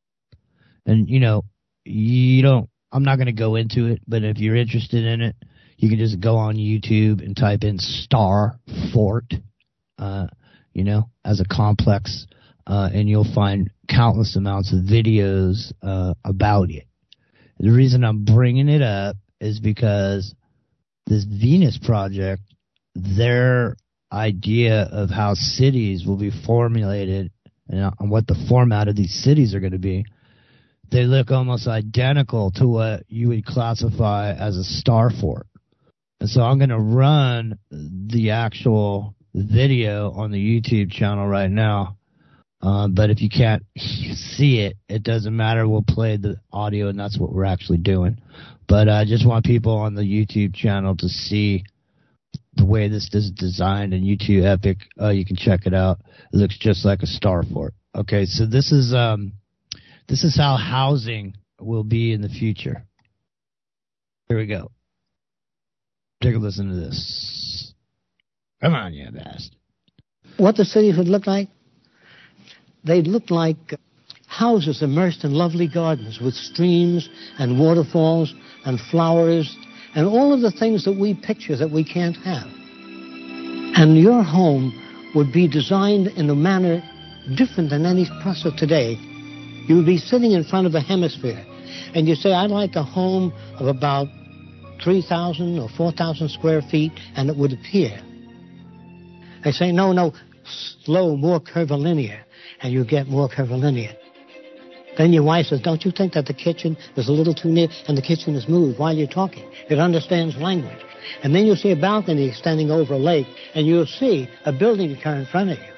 and you know, you don't. I'm not going to go into it, but if you're interested in it, you can just go on YouTube and type in Star Fort, uh, you know, as a complex, uh, and you'll find countless amounts of videos uh, about it. The reason I'm bringing it up is because this Venus Project, their idea of how cities will be formulated and what the format of these cities are going to be, they look almost identical to what you would classify as a star fort. And so I'm going to run the actual video on the YouTube channel right now. Uh, but if you can't see it, it doesn't matter. We'll play the audio, and that's what we're actually doing. But I just want people on the YouTube channel to see the way this is designed in YouTube Epic. Uh, you can check it out. It looks just like a star fort. Okay, so this is um, this is how housing will be in the future. Here we go. Take a listen to this. Come on, you bastard. What the cities would look like? They'd look like houses immersed in lovely gardens with streams and waterfalls and flowers and all of the things that we picture that we can't have. And your home would be designed in a manner different than any process today. You would be sitting in front of a hemisphere and you say, I'd like a home of about three thousand or four thousand square feet, and it would appear. They say, no, no, slow, more curvilinear, and you get more curvilinear. Then your wife says, don't you think that the kitchen is a little too near, and the kitchen is moved while you're talking? It understands language. And then you'll see a balcony extending over a lake, and you'll see a building occur in front of you.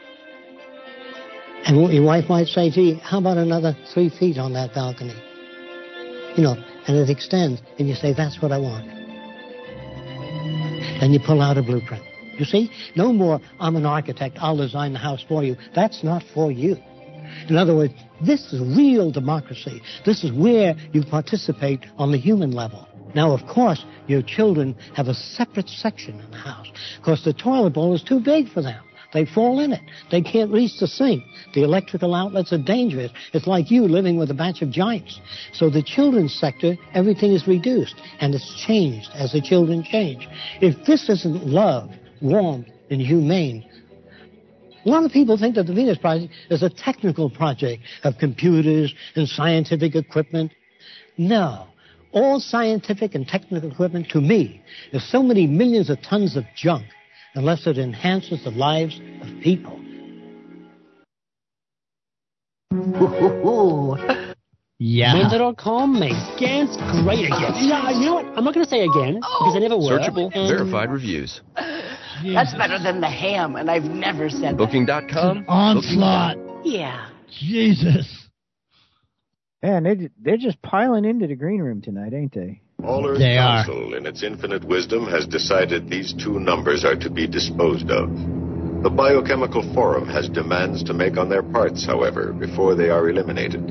And your wife might say, gee, how about another three feet on that balcony? You know, and it extends, and you say, that's what I want. And you pull out a blueprint. You see? No more, I'm an architect, I'll design the house for you. That's not for you. In other words, this is real democracy. This is where you participate on the human level. Now, of course, your children have a separate section in the house because the toilet bowl is too big for them. They fall in it. They can't reach the sink. The electrical outlets are dangerous. It's like you living with a batch of giants. So the children's sector, everything is reduced, and it's changed as the children change. If this isn't love, warm, and humane, a lot of people think that the Venus Project is a technical project of computers and scientific equipment. No. All scientific and technical equipment, to me, is so many millions of tons of junk unless it enhances the lives of people. Yeah. Window dot com makes scans great again. Yeah, you know what? I'm not going to say again because I never were. Searchable, and- verified reviews. That's better than the ham, and I've never said Booking dot com. Onslaught. that. Yeah. Jesus. Man, they're, they're just piling into the green room tonight, ain't they? All Earth They are. Council, in its infinite wisdom, has decided these two numbers are to be disposed of. The Biochemical Forum has demands to make on their parts, however, before they are eliminated.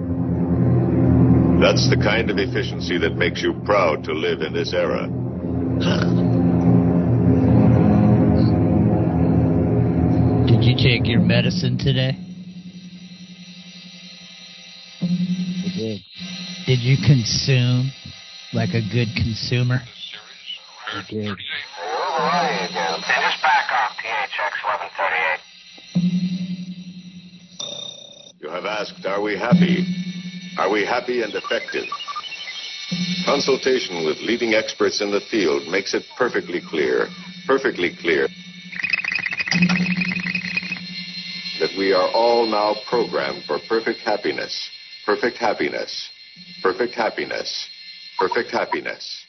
That's the kind of efficiency that makes you proud to live in this era. Did you take your medicine today? I did. Did you consume like a good consumer? I did. We're running again. And just back off T H X eleven thirty-eight. You have asked, are we happy? Are we happy and effective? Consultation with leading experts in the field makes it perfectly clear, perfectly clear, that we are all now programmed for perfect happiness, perfect happiness, perfect happiness, perfect happiness.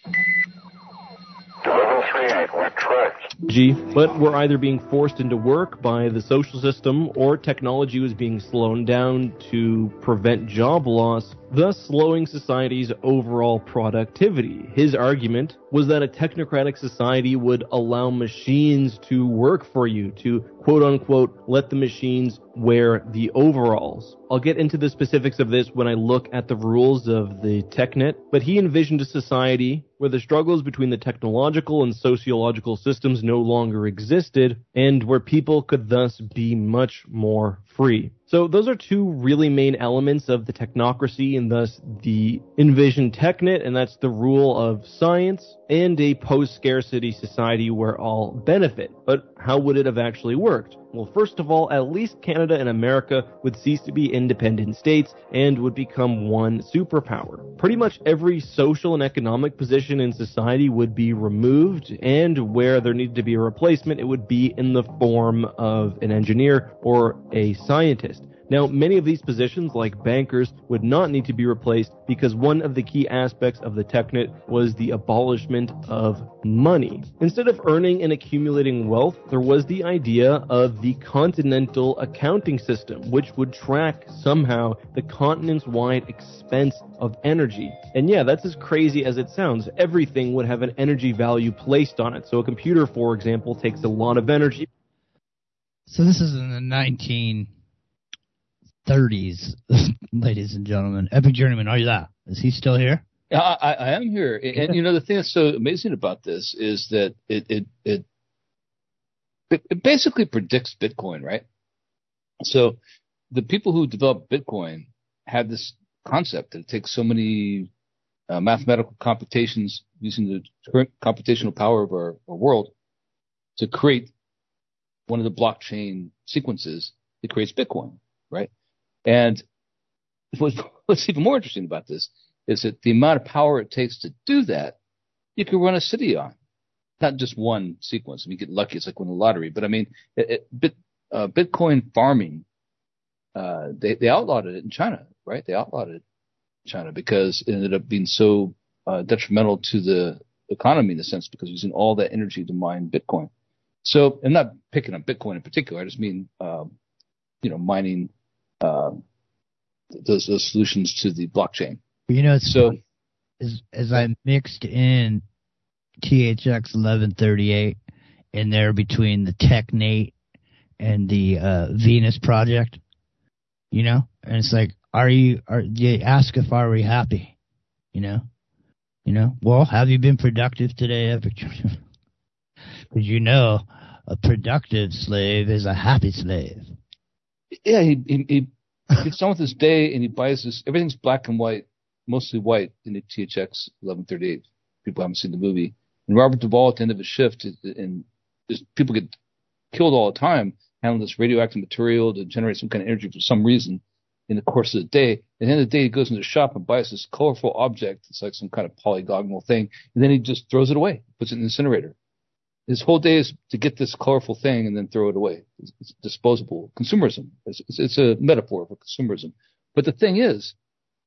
eleven thirty-eight, we're tracked. G, but we're either being forced into work by the social system or technology was being slowed down to prevent job loss, thus slowing society's overall productivity. His argument was that a technocratic society would allow machines to work for you, to quote-unquote let the machines wear the overalls. I'll get into the specifics of this when I look at the rules of the TechNet, but he envisioned a society where the struggles between the technological and sociological systems no longer existed, and where people could thus be much more free. So those are two really main elements of the technocracy and thus the envisioned TechNet, and that's the rule of science and a post-scarcity society where all benefit. But how would it have actually worked? Well, first of all, at least Canada and America would cease to be independent states and would become one superpower. Pretty much every social and economic position in society would be removed, and where there needed to be a replacement, it would be in the form of an engineer or a scientist. Now, many of these positions, like bankers, would not need to be replaced because one of the key aspects of the TechNet was the abolishment of money. Instead of earning and accumulating wealth, there was the idea of the continental accounting system, which would track somehow the continent's-wide expense of energy. And yeah, that's as crazy as it sounds. Everything would have an energy value placed on it. So a computer, for example, takes a lot of energy. So this is in the nineteen thirties, ladies and gentlemen. Epic Journeyman, are you there? Is he still here? Yeah, I, I am here. And, you know, the thing that's so amazing about this is that it it, it it basically predicts Bitcoin, right? So the people who developed Bitcoin had this concept that it takes so many uh, mathematical computations using the current computational power of our, our world to create one of the blockchain sequences that creates Bitcoin, right? And what's, what's even more interesting about this is that the amount of power it takes to do that, you can run a city on. Not just one sequence. I mean, you get lucky, it's like winning the lottery. But I mean, it, it, bit, uh, Bitcoin farming, uh, they, they outlawed it in China, right? They outlawed it in China because it ended up being so uh, detrimental to the economy in a sense because using all that energy to mine Bitcoin. So I'm not picking on Bitcoin in particular. I just mean, um, you know, mining uh, those, those solutions to the blockchain. You know, it's so as, as I mixed in T H X eleven thirty-eight in there between the TechNate and the uh, Venus project, you know, and it's like, are you? Are you ask if are we happy? You know, you know. Well, have you been productive today, Epic? Because you know, a productive slave is a happy slave. Yeah, he he, he gets done with his day and he buys this. Everything's black and white, mostly white in the T H X eleven thirty-eight. People haven't seen the movie. And Robert Duvall at the end of his shift, and just people get killed all the time handling this radioactive material to generate some kind of energy for some reason in the course of the day. At the end of the day, he goes into the shop and buys this colorful object. It's like some kind of polygonal thing. And then he just throws it away, puts it in the incinerator. His whole day is to get this colorful thing and then throw it away. It's, it's disposable consumerism. It's, it's, it's a metaphor for consumerism. But the thing is,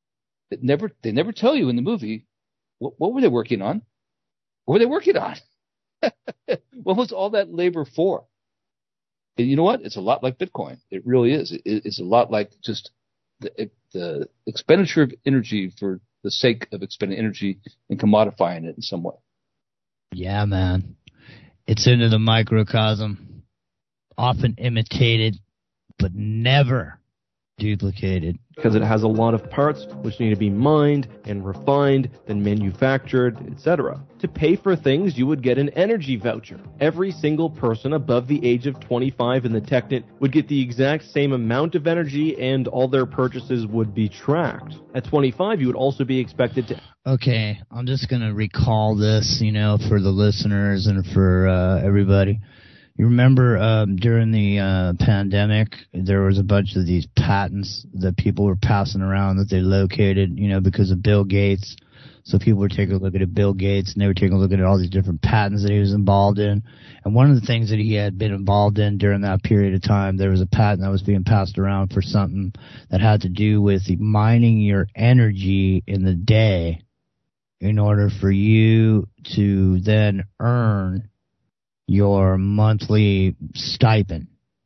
It never, they never tell you in the movie what, what were they working on? What were they working on? What was all that labor for? And you know what? It's a lot like Bitcoin. It really is. It, it's a lot like just the, the expenditure of energy for the sake of expending energy and commodifying it in some way. Yeah, man. It's into the microcosm, often imitated, but never duplicated. Because it has a lot of parts which need to be mined and refined, then manufactured, et cetera. To pay for things, you would get an energy voucher. Every single person above the age of twenty-five in the TechNet would get the exact same amount of energy, and all their purchases would be tracked. At twenty-five, you would also be expected to... Okay, I'm just going to recall this, you know, for the listeners and for uh, everybody. You remember um, during the uh, pandemic, there was a bunch of these patents that people were passing around that they located, you know, because of Bill Gates. So people were taking a look at Bill Gates, and they were taking a look at all these different patents that he was involved in. And one of the things that he had been involved in during that period of time, there was a patent that was being passed around for something that had to do with mining your energy in the day in order for you to then earn your monthly stipend.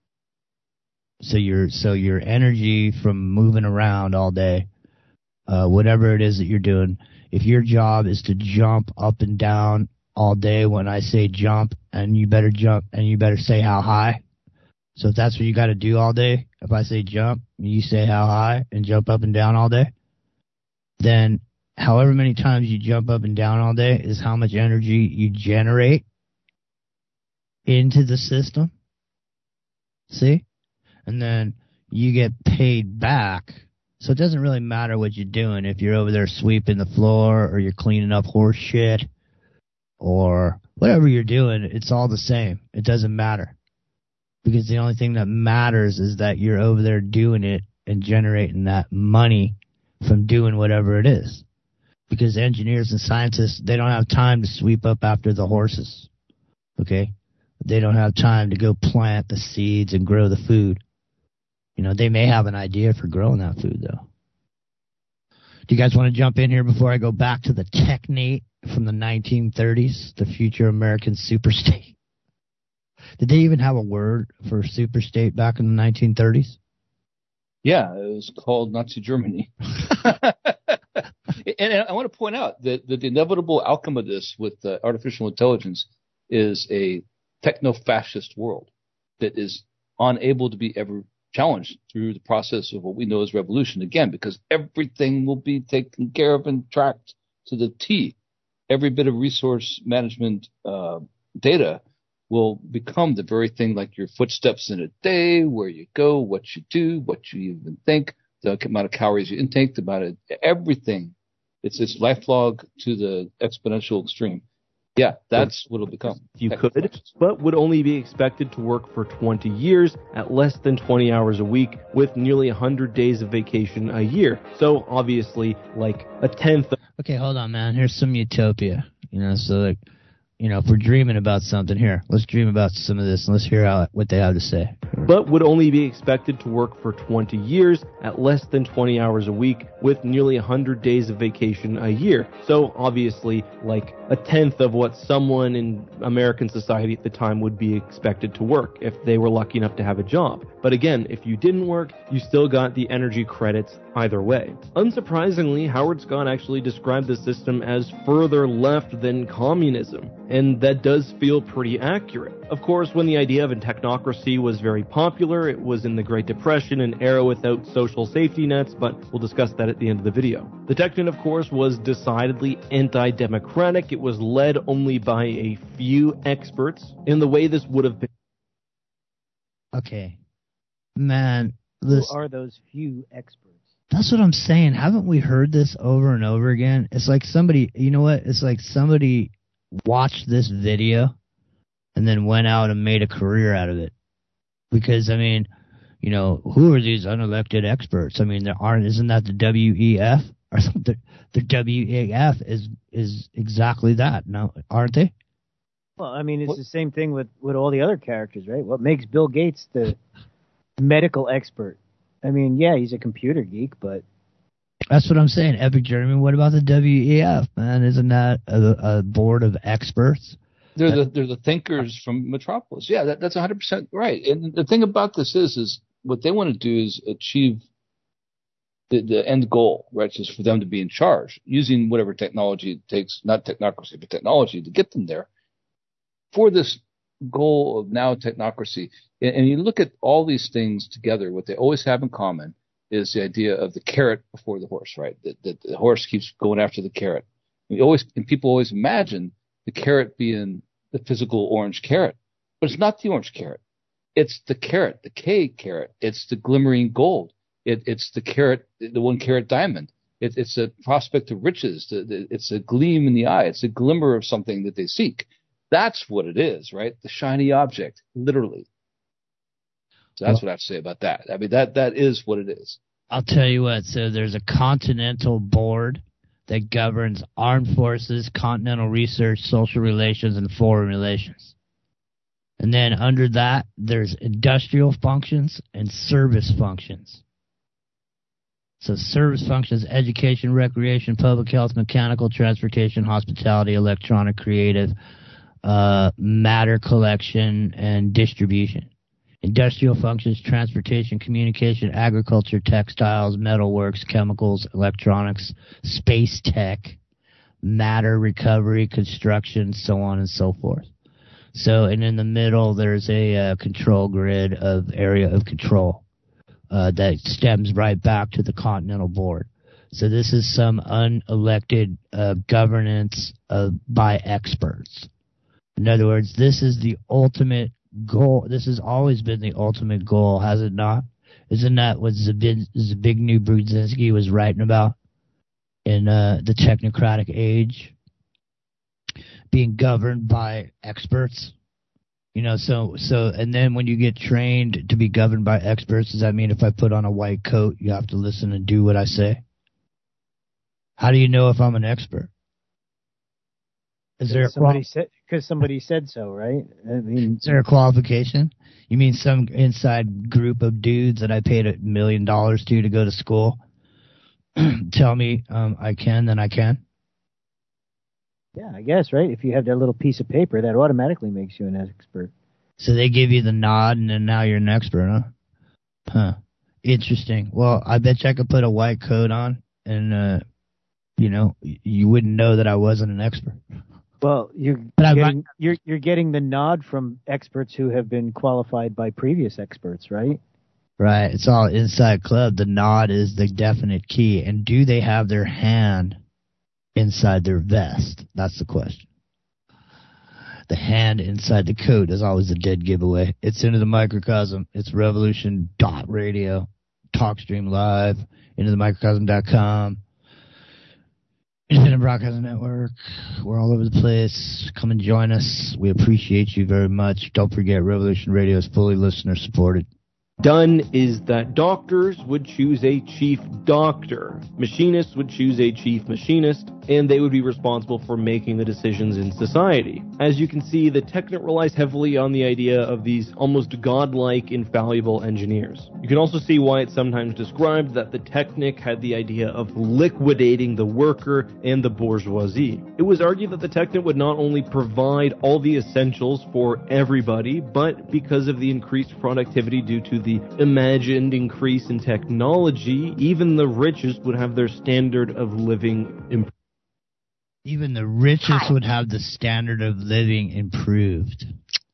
So your so your energy from moving around all day, uh, whatever it is that you're doing, if your job is to jump up and down all day, when I say jump, and you better jump, and you better say how high. So if that's what you got to do all day, if I say jump, you say how high and jump up and down all day, then however many times you jump up and down all day is how much energy you generate into the system. See? And then you get paid back. So it doesn't really matter what you're doing. If you're over there sweeping the floor, or you're cleaning up horse shit, or whatever you're doing, it's all the same. It doesn't matter. Because the only thing that matters is that you're over there doing it and generating that money from doing whatever it is. Because engineers and scientists, they don't have time to sweep up after the horses. Okay? They don't have time to go plant the seeds and grow the food. You know, they may have an idea for growing that food, though. Do you guys want to jump in here before I go back to the TechNet from the nineteen thirties, the future American superstate? Did they even have a word for superstate back in the nineteen thirties? Yeah, it was called Nazi Germany. And I want to point out that the inevitable outcome of this with uh, artificial intelligence is a techno-fascist world that is unable to be ever challenged through the process of what we know as revolution, again, because everything will be taken care of and tracked to the T. Every bit of resource management uh, data will become the very thing, like your footsteps in a day, where you go, what you do, what you even think, the amount of calories you intake, the amount of everything. It's it's lifelog to the exponential extreme. Yeah, that's what it'll become. You could, but would only be expected to work for twenty years at less than twenty hours a week with nearly one hundred days of vacation a year. So obviously like a tenth. Of- okay, hold on, man. Here's some utopia. You know, so like, you know, if we're dreaming about something here, let's dream about some of this and let's hear how, what they have to say. But would only be expected to work for twenty years at less than twenty hours a week with nearly one hundred days of vacation a year. So obviously like a tenth of what someone in American society at the time would be expected to work if they were lucky enough to have a job. But again, if you didn't work, you still got the energy credits either way. Unsurprisingly, Howard Scott actually described the system as further left than communism, and that does feel pretty accurate. Of course, when the idea of a technocracy was very popular, it was in the Great Depression, an era without social safety nets, but we'll discuss that at the end of the video. The TechNet, of course, was decidedly anti-democratic. It was led only by a few experts in the way this would have been. Okay. Man, this... Who are those few experts? That's what I'm saying. Haven't we heard this over and over again? It's like somebody, you know what? It's like somebody watched this video and then went out and made a career out of it. Because, I mean, you know, who are these unelected experts? I mean, there aren't, isn't that the W E F? Or the, the W E F is is exactly that, no, aren't they? Well, I mean, it's what? the same thing with, with all the other characters, right? What makes Bill Gates the medical expert? I mean, yeah, he's a computer geek, but That's what I'm saying. Epic Journey. I mean, what about the W E F, man? Isn't that a, a board of experts? They're the they're the thinkers from Metropolis. Yeah, that, that's one hundred percent right. And the thing about this is, is what they want to do is achieve the, the end goal, right? Just for them to be in charge, using whatever technology it takes, not technocracy, but technology to get them there. For this goal of now technocracy, and, and you look at all these things together, what they always have in common is the idea of the carrot before the horse, right? That the, the horse keeps going after the carrot. And, always, and people always imagine the carrot being the physical orange carrot, but it's not the orange carrot. It's the carrot, the K carrot. It's the glimmering gold. It, it's the carrot, the one carat diamond. It, it's a prospect of riches. The, the, it's a gleam in the eye. It's a glimmer of something that they seek. That's what it is, right? The shiny object, literally. So that's what I have to say about that. I mean, that that is what it is. I'll tell you what. So there's a continental board that governs armed forces, continental research, social relations, and foreign relations. And then under that, there's industrial functions and service functions. So service functions, education, recreation, public health, mechanical, transportation, hospitality, electronic, creative, uh, matter collection, and distribution. Industrial functions, transportation, communication, agriculture, textiles, metalworks, chemicals, electronics, space tech, matter recovery, construction, so on and so forth. So, and in the middle, there's a uh, control grid of area of control uh, that stems right back to the Continental Board. So this is some unelected uh, governance uh, by experts. In other words, this is the ultimate goal. This has always been the ultimate goal, has it not? Isn't that what Zbig, Zbigniew Brzezinski was writing about in uh, the technocratic age? Being governed by experts. You know, so, so, and then when you get trained to be governed by experts, does that mean if I put on a white coat, you have to listen and do what I say? How do you know if I'm an expert? Is there a somebody said because somebody said so, right? I mean, is there a qualification? You mean some inside group of dudes that I paid a million dollars to to go to school tell me um, I can, then I can? Yeah, I guess, right? If you have that little piece of paper, that automatically makes you an expert. So they give you the nod, and then now you're an expert, huh? Huh. Interesting. Well, I bet you I could put a white coat on, and uh, you know, you wouldn't know that I wasn't an expert. Well, you're getting, you're you're getting the nod from experts who have been qualified by previous experts, right? Right. It's all inside club. The nod is the definite key. And do they have their hand inside their vest? That's the question. The hand inside the coat is always a dead giveaway. It's Into the Microcosm. It's Revolution dot radio, TalkStream Live, into the microcosm dot com. Independent Broadcasting Network. We're all over the place. Come and join us. We appreciate you very much. Don't forget, Revolution Radio is fully listener supported. Done is that doctors would choose a chief doctor, machinists would choose a chief machinist, and they would be responsible for making the decisions in society. As you can see, the Technet relies heavily on the idea of these almost godlike, infallible engineers. You can also see why it's sometimes described that the Technic had the idea of liquidating the worker and the bourgeoisie. It was argued that the Technet would not only provide all the essentials for everybody, but because of the increased productivity due to the imagined increase in technology, even the richest would have their standard of living improved. Even the richest would have the standard of living improved.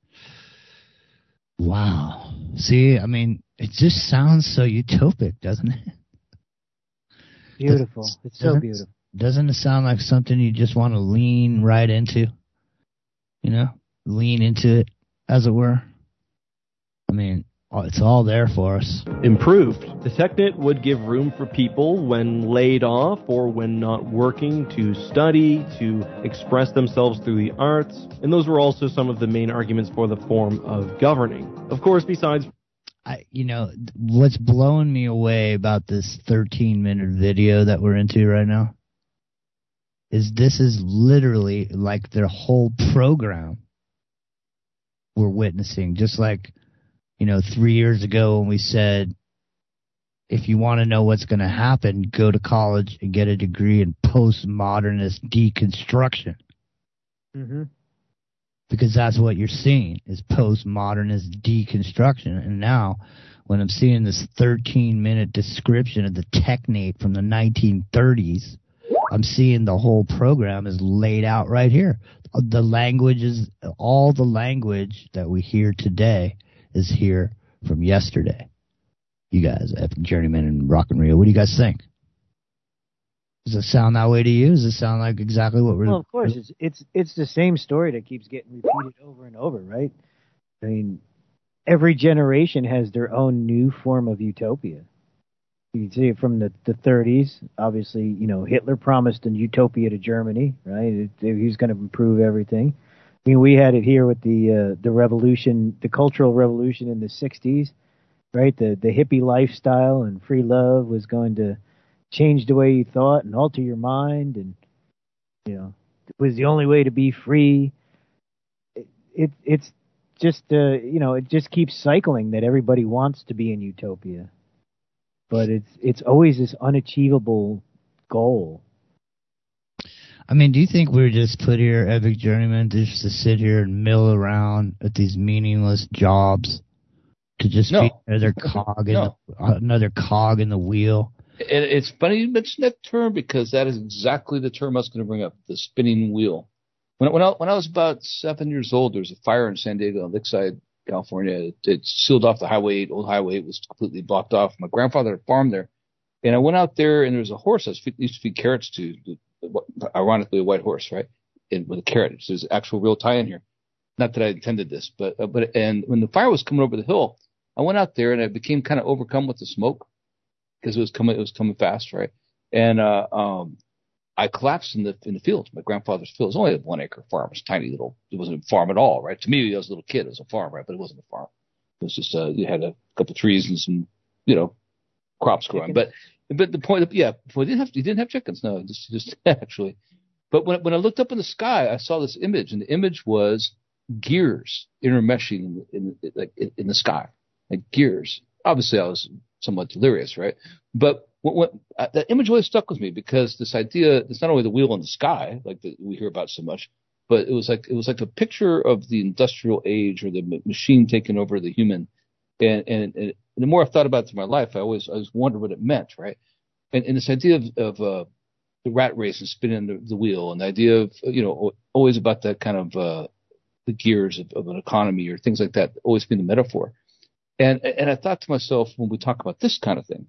Wow. See, I mean, it just sounds so utopic, doesn't it? Beautiful. It's so doesn't, beautiful. Doesn't it sound like something you just want to lean right into? You know, lean into it, as it were. I mean, it's all there for us. Improved. The Technet would give room for people when laid off or when not working to study, to express themselves through the arts, and those were also some of the main arguments for the form of governing. Of course, besides... I, you know, what's blowing me away about this thirteen-minute video that we're into right now is this is literally like their whole program we're witnessing, just like... You know, three years ago when we said if you want to know what's going to happen, go to college and get a degree in postmodernist deconstruction. Mm-hmm. Because that's what you're seeing is postmodernist deconstruction. And now when I'm seeing this thirteen minute description of the technate from the nineteen thirties, I'm seeing the whole program is laid out right here. The language is, all the language that we hear today is here from yesterday. You guys, Epic Journeyman and Rock and Rio, what do you guys think? Does it sound that way to you? Does it sound like exactly what we're... Well, of course, it's it's it's the same story that keeps getting repeated over and over, right? I mean, every generation has their own new form of utopia. You can see it from the, the thirties. Obviously, you know, Hitler promised a utopia to Germany, right? It, it, he was going to improve everything. I mean, we had it here with the uh, the revolution, the Cultural Revolution in the sixties, right? The the hippie lifestyle and free love was going to change the way you thought and alter your mind, and you know, it was the only way to be free. It, it it's just uh, you know, it just keeps cycling that everybody wants to be in utopia, but it's it's always this unachievable goal. I mean, do you think we're just put here, Epic Journeyman, just to sit here and mill around at these meaningless jobs, to just No. be another cog in No. the, another cog in the wheel? And it's funny you mentioned that term because that is exactly the term I was going to bring up, the spinning wheel. When, when, I, when I was about seven years old, there was a fire in San Diego, Lakeside, California. It, it sealed off the Highway eight. Old Highway eight was completely blocked off. My grandfather had farmed there. And I went out there, and there was a horse I was feed, used to feed carrots to, ironically a white horse, right, and with a carrot. So there's actual real tie-in here. Not that I intended this, but uh, but and when the fire was coming over the hill, I went out there, and I became kind of overcome with the smoke because it was coming, it was coming fast, right? And uh, um, I collapsed in the in the field, my grandfather's field. It was only a one acre farm. It was tiny little. It wasn't a farm at all, right? To me, I was a little kid. It was a farm, right? But it wasn't a farm. It was just uh, you had a couple trees and some, you know, crops growing. But but the point, of, yeah, well, he didn't have he didn't have chickens. No, just just actually. But when when I looked up in the sky, I saw this image, and the image was gears intermeshing in, in like in, in the sky, like gears. Obviously, I was somewhat delirious, right? But what, what, uh, that image always stuck with me because this idea, it's not only the wheel in the sky, like the, we hear about so much, but it was like it was like a picture of the industrial age or the m- machine taking over the human. And, and, and the more I've thought about it through my life, I always I always wondered what it meant, right? And, and this idea of, of uh, the rat race and spinning the, the wheel, and the idea of, you know, always about that kind of uh, the gears of, of an economy or things like that, always being the metaphor. And and I thought to myself, when we talk about this kind of thing,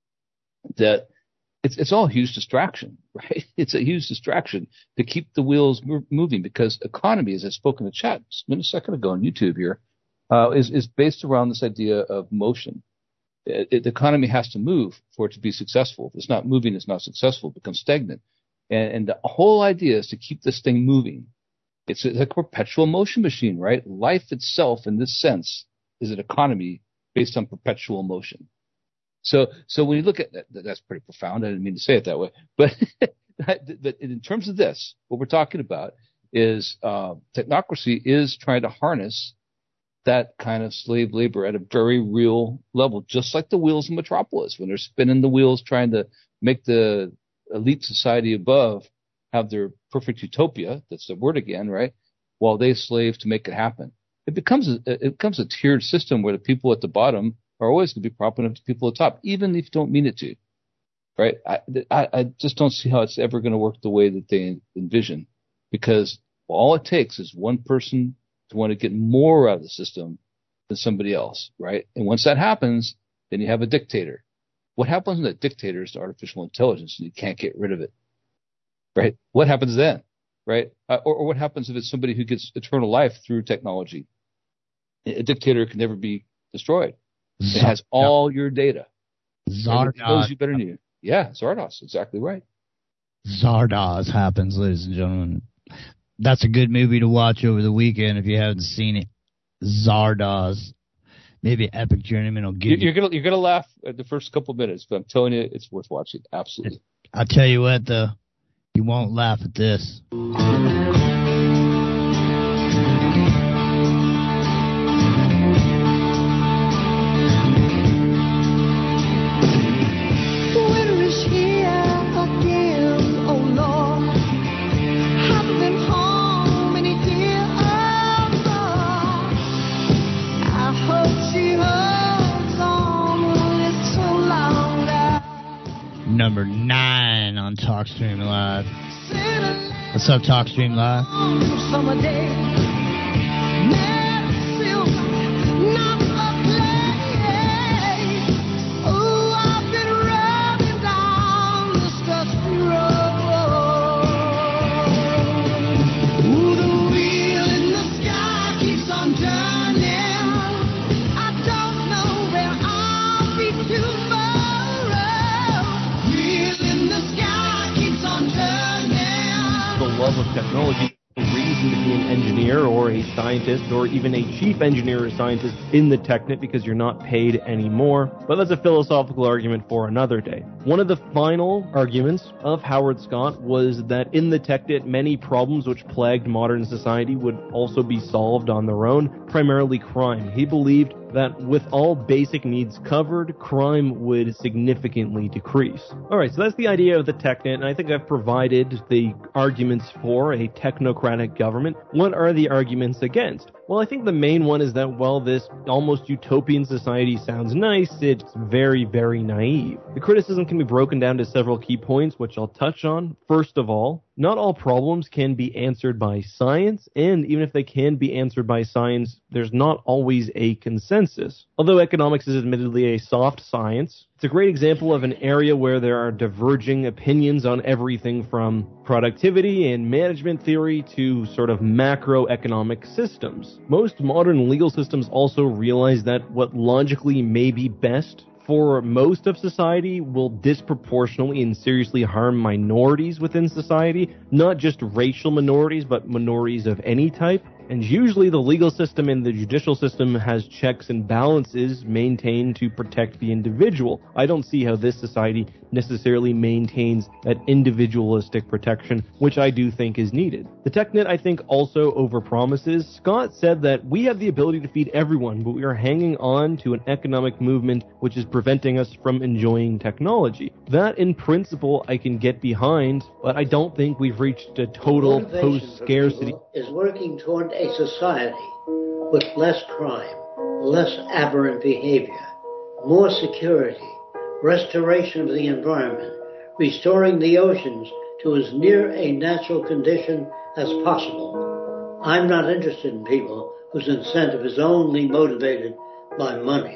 that it's it's all a huge distraction, right? It's a huge distraction to keep the wheels mo- moving because economy, as I spoke in the chat a second ago on YouTube here, uh, is is based around this idea of motion. It, it, the economy has to move for it to be successful. If it's not moving, it's not successful. It becomes stagnant. And, and the whole idea is to keep this thing moving. It's a, like a perpetual motion machine, right? Life itself, in this sense, is an economy based on perpetual motion. So, so when you look at that, that's pretty profound. I didn't mean to say it that way, but, but in terms of this, what we're talking about is uh, technocracy is trying to harness that kind of slave labor at a very real level, just like the wheels in Metropolis when they're spinning the wheels, trying to make the elite society above have their perfect utopia. That's the word again, right? While they slave to make it happen. It becomes a, it becomes a tiered system where the people at the bottom are always going to be propping up the people at the top, even if you don't mean it to, right? I, I, I just don't see how it's ever going to work the way that they envision, because all it takes is one person to want to get more out of the system than somebody else, right? And once that happens, then you have a dictator. What happens when that dictator is artificial intelligence and you can't get rid of it, right? What happens then? Right? Uh, or, or what happens if it's somebody who gets eternal life through technology? A dictator can never be destroyed. It has all your data. Zardoz. It knows you better than you. Yeah, Zardoz. Exactly right. Zardoz happens, ladies and gentlemen. That's a good movie to watch over the weekend if you haven't seen it. Zardoz. Maybe Epic Journeyman will give you're, you. You're gonna you're gonna laugh at the first couple minutes, but I'm telling you, it's worth watching. Absolutely. I'll tell you what, though. You won't laugh at this. What's up, TalkStream Live? Summer day, never silver, not a play. Oh, I've been running down this dusty road. Ooh, the wheel in the sky keeps on turning. I don't know where I'll be tomorrow. Wheel in the sky keeps on turning. The love of technology, a reason to be an engineer or a scientist or even a chief engineer or scientist in the TechNet because you're not paid anymore. But that's a philosophical argument for another day. One of the final arguments of Howard Scott was that in the TechNet, many problems which plagued modern society would also be solved on their own, primarily crime. He believed that with all basic needs covered, crime would significantly decrease. Alright, so that's the idea of the TechNet, and I think I've provided the arguments for a technocratic government. What are the arguments against? Well, I think the main one is that while this almost utopian society sounds nice, it's very, very naive. The criticism can be broken down to several key points, which I'll touch on. First of all, not all problems can be answered by science, and even if they can be answered by science, there's not always a consensus. Although economics is admittedly a soft science, it's a great example of an area where there are diverging opinions on everything from productivity and management theory to sort of macroeconomic systems. Most modern legal systems also realize that what logically may be best for most of society will disproportionately and seriously harm minorities within society, not just racial minorities, but minorities of any type. And usually the legal system and the judicial system has checks and balances maintained to protect the individual. I don't see how this society necessarily maintains that individualistic protection, which I do think is needed. The TechNet, I think, also overpromises. Scott said that we have the ability to feed everyone, but we are hanging on to an economic movement which is preventing us from enjoying technology. That, in principle, I can get behind, but I don't think we've reached a total post-scarcity. Is working toward a society with less crime, less aberrant behavior, more security, restoration of the environment, restoring the oceans to as near a natural condition as possible. I'm not interested in people whose incentive is only motivated by money.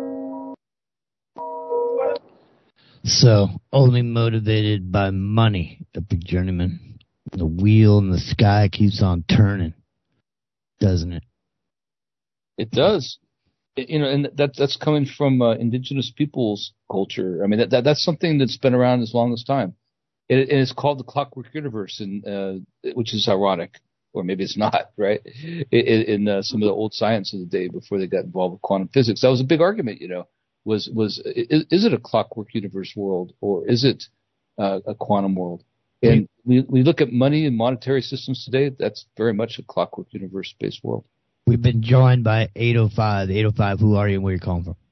So, only motivated by money, Epic Journeyman. The wheel in the sky keeps on turning, doesn't it? It does. It, you know, and that that's coming from uh, indigenous peoples' culture. I mean, that, that that's something that's been around as long as time. It, and it's called the Clockwork Universe, and uh, which is ironic, or maybe it's not, right? In, in uh, some of the old science of the day before they got involved with quantum physics, that was a big argument. You know, was was is, is it a Clockwork Universe world, or is it uh, a quantum world? And we, we look at money and monetary systems today, that's very much a Clockwork Universe-based world. We've been joined by eight oh five. eight oh five, who are you and where you calling from?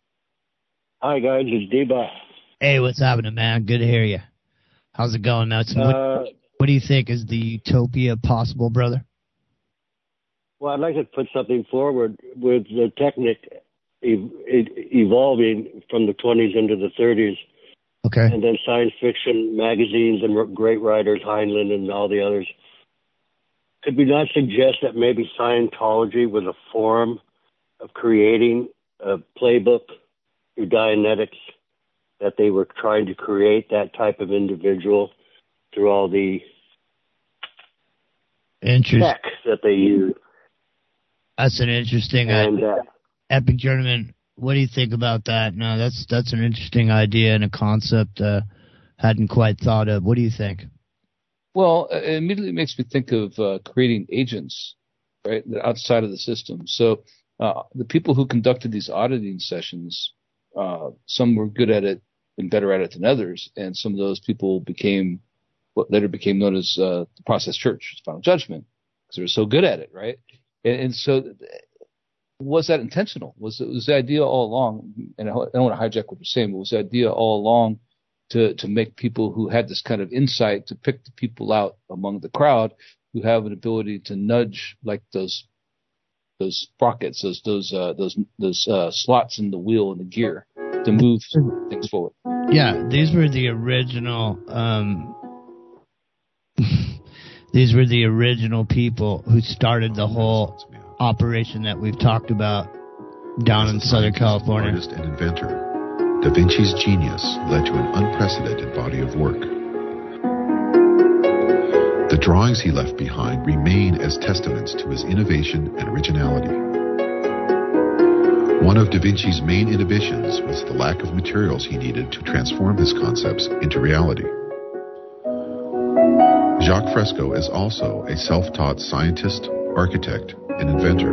Hi, guys. It's D-Bot. Hey, what's happening, man? Good to hear you. How's it going, Nelson? What, Uh, what do you think? Is the utopia possible, brother? well, I'd like to put something forward with the technique ev- e- evolving from the twenties into the thirties. Okay. And then science fiction magazines and r- great writers, Heinlein and all the others. Could we not suggest that maybe Scientology was a form of creating a playbook through Dianetics, that they were trying to create that type of individual through all the Interesting. tech that they use? That's an interesting And, idea. uh, Epic Journeyman, what do you think about that? No, that's that's an interesting idea and a concept uh, hadn't quite thought of. What do you think? Well, it immediately makes me think of uh, creating agents, right, outside of the system. So uh, the people who conducted these auditing sessions, uh, some were good at it and better at it than others, and some of those people became what later became known as uh, the Process Church, Final Judgment, because they were so good at it, right? And, and so was that intentional? Was, was the idea all along, and I don't want to hijack what you're saying, but was the idea all along to, to make people who had this kind of insight, to pick the people out among the crowd who have an ability to nudge like those those sprockets, those those uh, those those uh, slots in the wheel and the gear to move things forward? Yeah, these were the original. Um, These were the original people who started the whole operation that we've talked about down in Southern California. Artist and inventor, Da Vinci's genius led to an unprecedented body of work. The drawings he left behind remain as testaments to his innovation and originality. One of Da Vinci's main inhibitions was the lack of materials he needed to transform his concepts into reality. Jacques Fresco is also a self-taught scientist, architect, and inventor.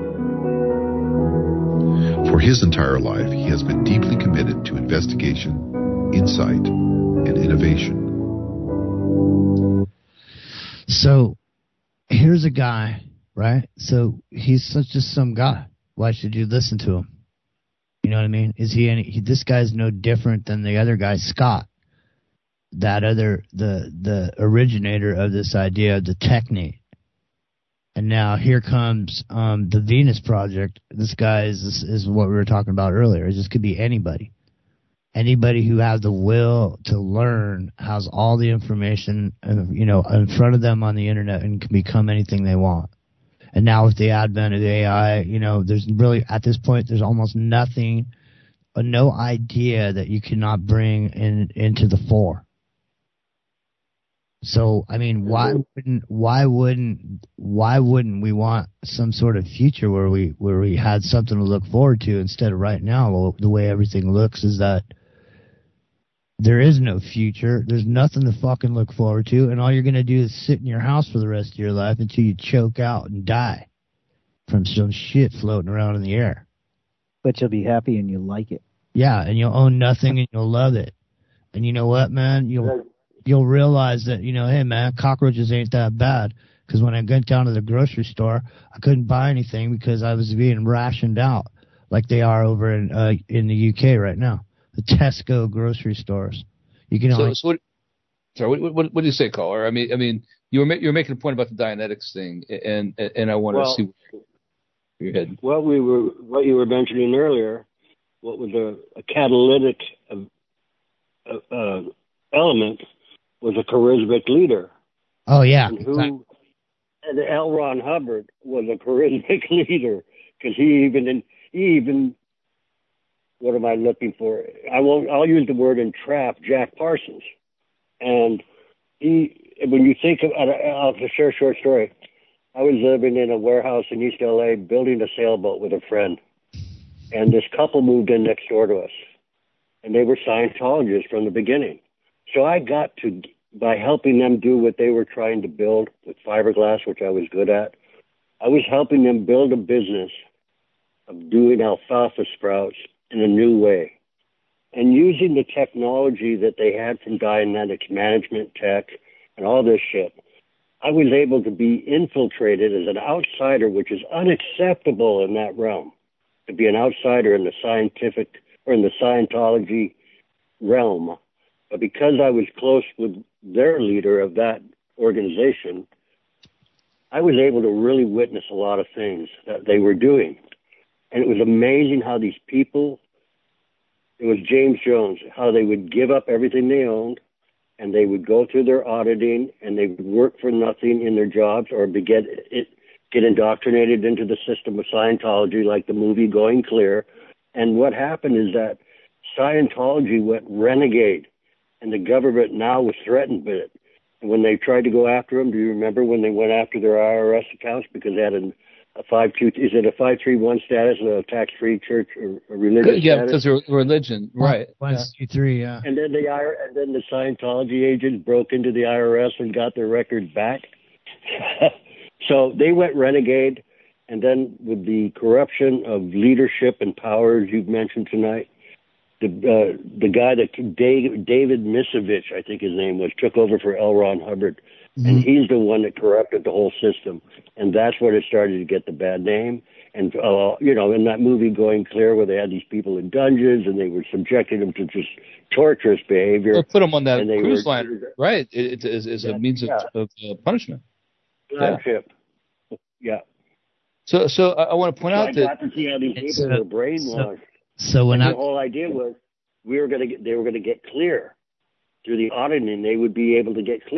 For his entire life, he has been deeply committed to investigation, insight, and innovation. So, here's a guy, right? So, he's such just some guy. Why should you listen to him? You know what I mean? Is he any? He, this guy's no different than the other guy, Scott. That other, the the originator of this idea of the technate. And now here comes um, the Venus Project. This guy is, is is what we were talking about earlier. This could be anybody. Anybody who has the will to learn, has all the information, uh, you know, in front of them on the internet and can become anything they want. And now with the advent of the A I, you know, there's really, at this point, there's almost nothing, uh, no idea that you cannot bring in into the fore. So, I mean, why wouldn't, why wouldn't, why wouldn't we want some sort of future where we, where we had something to look forward to instead of right now? Well, the way everything looks is that there is no future. There's nothing to fucking look forward to, and all you're going to do is sit in your house for the rest of your life until you choke out and die from some shit floating around in the air. But you'll be happy and you'll like it. Yeah, and you'll own nothing and you'll love it. And you know what, man? You'll you'll realize that, you know, hey, man, cockroaches ain't that bad. Because when I went down to the grocery store, I couldn't buy anything because I was being rationed out like they are over in uh, in the U K right now. The Tesco grocery stores. You can so, only... so what, sorry, what, what, what do you say, caller? I mean, I mean, you were ma- you were making a point about the Dianetics thing, and and, and I wanted well, to see where you're heading. Well, we were what you were mentioning earlier. What was a, a catalytic uh, uh, element was a charismatic leader. Oh yeah. And who? And L. Ron Hubbard was a charismatic leader because he even he even. What am I looking for? I won't. I'll use the word entrap Jack Parsons, and he. When you think of, I'll just share a short story. I was living in a warehouse in East L A, building a sailboat with a friend, and this couple moved in next door to us, and they were Scientologists from the beginning. So I got to, by helping them do what they were trying to build with fiberglass, which I was good at, I was helping them build a business of doing alfalfa sprouts in a new way, and using the technology that they had from Dianetics, management tech, and all this shit. I was able to be infiltrated as an outsider, which is unacceptable in that realm, to be an outsider in the scientific or in the Scientology realm. But because I was close with their leader of that organization, I was able to really witness a lot of things that they were doing. And it was amazing how these people, it was James Jones, how they would give up everything they owned, and they would go through their auditing, and they would work for nothing in their jobs or be get, it, get indoctrinated into the system of Scientology, like the movie Going Clear. And what happened is that Scientology went renegade, and the government now was threatened with it. And when they tried to go after them, do you remember when they went after their I R S accounts because they had an A five two is it a five three one status, a tax free church or a religious yeah, status? because they're religion, right? One two three, yeah. And then the and then the Scientology agents broke into the I R S and got their records back. So they went renegade, and then with the corruption of leadership and power, as you've mentioned tonight, the uh, the guy that Dave, David Misovich, I think his name was, took over for L. Ron Hubbard. And he's the one that corrupted the whole system. And that's where it started to get the bad name. And, uh, you know, in that movie Going Clear, where they had these people in dungeons and they were subjecting them to just torturous behavior. Well, put them on that cruise were, liner, right? It, it is, is a means yeah. of, of uh, punishment. Flagship. Yeah. yeah. So so I, I want to point so out I that... got to see how these people uh, were brainwashed. So, so when and I... the whole idea was we were going to get, they were going to get clear. Through the auditing, they would be able to get clear.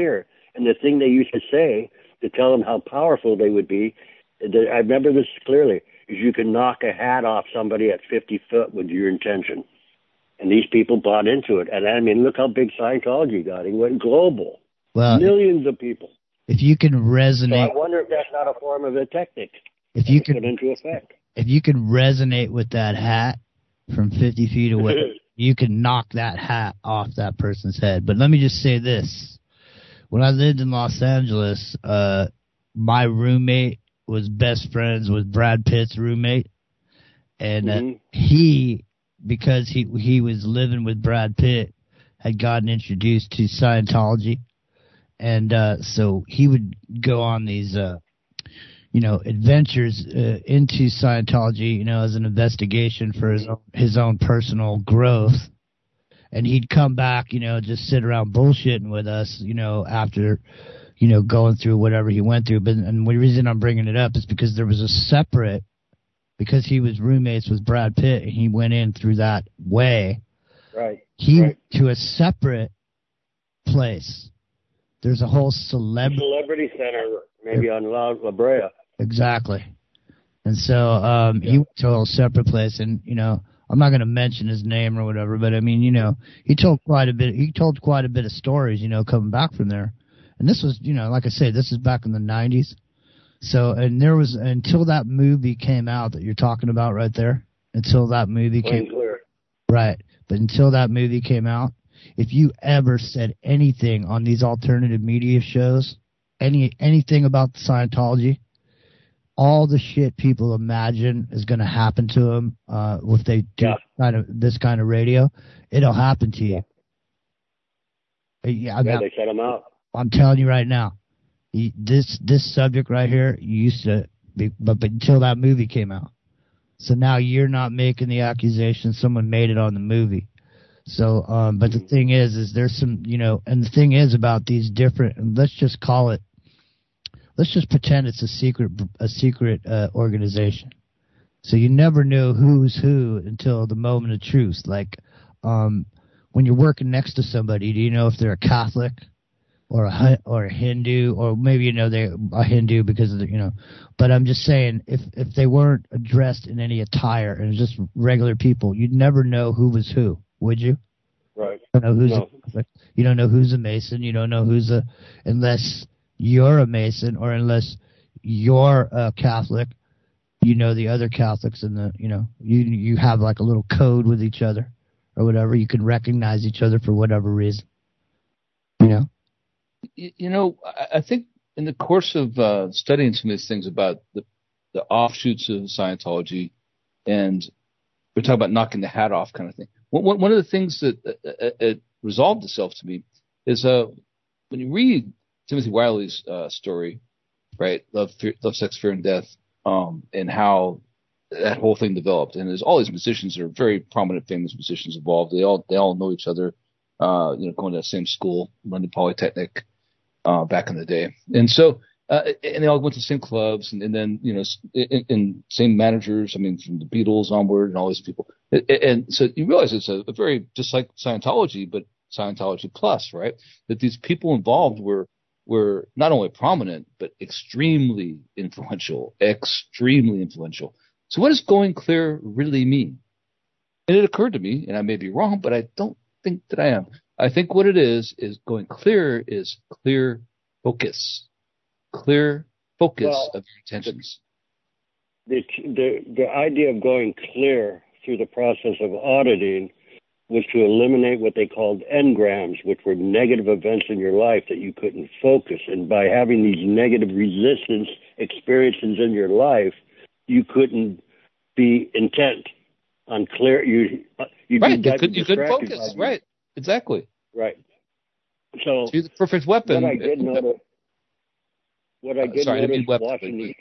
And the thing they used to say to tell them how powerful they would be, I remember this clearly, is you can knock a hat off somebody at fifty foot with your intention. And these people bought into it. And I mean, look how big Scientology got. It went global. Well, millions of people. If you can resonate, so I wonder if that's not a form of a technique. If you can put into effect. If you can resonate with that hat from fifty feet away, you can knock that hat off that person's head. But let me just say this: when I lived in Los Angeles, uh, my roommate was best friends with Brad Pitt's roommate, and uh, mm-hmm. he, because he he was living with Brad Pitt, had gotten introduced to Scientology. And uh, so he would go on these, uh, you know, adventures uh, into Scientology, you know, as an investigation for his own, his own personal growth. And he'd come back, you know, just sit around bullshitting with us, you know, after, you know, going through whatever he went through. But and the reason I'm bringing it up is because there was a separate, because he was roommates with Brad Pitt, and he went in through that way. Right. He right. went to a separate place. There's a whole celebrity celebrity center, maybe on La, La Brea. Exactly. And so um, yeah. he went to a whole separate place, and you know, I'm not going to mention his name or whatever, but I mean, you know, he told quite a bit. He told quite a bit of stories, you know, coming back from there. And this was, you know, like I say, this is back in the nineties. So, and there was until that movie came out that you're talking about right there. Until that movie Plain came, clear. right? But until that movie came out. If you ever said anything on these alternative media shows, any anything about Scientology, all the shit people imagine is going to happen to them uh, if they do yeah. kind of this kind of radio, it'll happen to you. Yeah, I mean, yeah they set them out. I'm telling you right now, this this subject right here used to be, but, but until that movie came out. So now you're not making the accusation someone made it on the movie. So, um, but the thing is, is there's some, you know, and the thing is about these different, and let's just call it, let's just pretend it's a secret, a secret uh, organization. So you never know who's who until the moment of truth. Like, um, when you're working next to somebody, do you know if they're a Catholic or a or a Hindu, or maybe you know they're a Hindu because of the, you know. But I'm just saying, if if they weren't dressed in any attire and just regular people, you'd never know who was who. Would you? Right. You don't know who's no. a, you don't know who's a Mason. You don't know who's a unless you're a Mason or unless you're a Catholic. You know the other Catholics and the you know you you have like a little code with each other or whatever. You can recognize each other for whatever reason. You know. You, you know, I think in the course of uh, studying some of these things about the the offshoots of Scientology, and we're talking about knocking the hat off kind of thing. One, one of the things that uh, it resolved itself to me is uh, when you read Timothy Wiley's uh, story, right, Love, Fear, Love, Sex, Fear, and Death, um, and how that whole thing developed. And there's all these musicians that are very prominent, famous musicians involved. They all they all know each other, uh, you know, going to the same school, London Polytechnic, uh, back in the day. And so, uh, and they all went to the same clubs, and, and then, you know, and, and same managers, I mean, from the Beatles onward and all these people. And, and so you realize it's a, a very, just like Scientology, but Scientology plus, right? That these people involved were, were not only prominent, but extremely influential, extremely influential. So what does going clear really mean? And it occurred to me, and I may be wrong, but I don't think that I am. I think what it is, is going clear is clear focus. Clear focus well, of your intentions. The, the the idea of going clear through the process of auditing was to eliminate what they called engrams, which were negative events in your life that you couldn't focus. And by having these negative resistance experiences in your life, you couldn't be intent on clear. You you right. You could you could focus. Right. Exactly. Right. So it's the perfect weapon. What I did notice. What I did uh, sorry, notice watching these,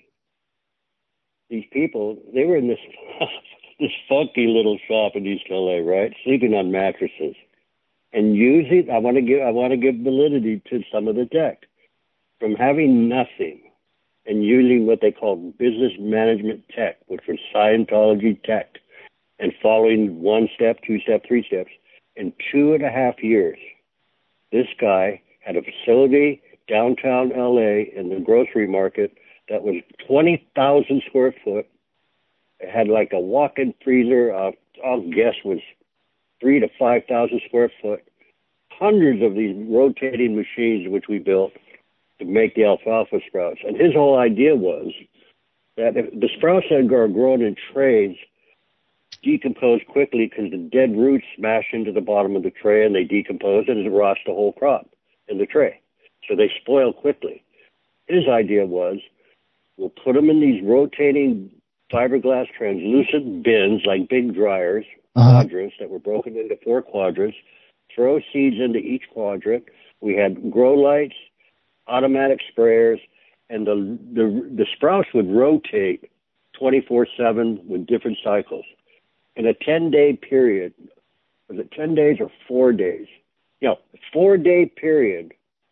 these people, they were in this this funky little shop in East L A, right? Sleeping on mattresses, and using. I want to give. I want to give validity to some of the tech, from having nothing, and using what they call business management tech, which was Scientology tech, and following one step, two step, three steps. In two and a half years, this guy had a facility downtown L A in the grocery market that was twenty thousand square foot. It had like a walk-in freezer. Uh, I'll guess was three to five thousand square foot. Hundreds of these rotating machines which we built to make the alfalfa sprouts. And his whole idea was that if the sprouts that are grown in trays decompose quickly because the dead roots smash into the bottom of the tray and they decompose and it rots the whole crop in the tray. So they spoil quickly. His idea was we'll put them in these rotating fiberglass translucent bins like big dryers, uh-huh. quadrants that were broken into four quadrants, throw seeds into each quadrant. We had grow lights, automatic sprayers, and the the, the sprouts would rotate twenty-four seven with different cycles. In a ten-day period, was it ten days or four days? You know, four-day period,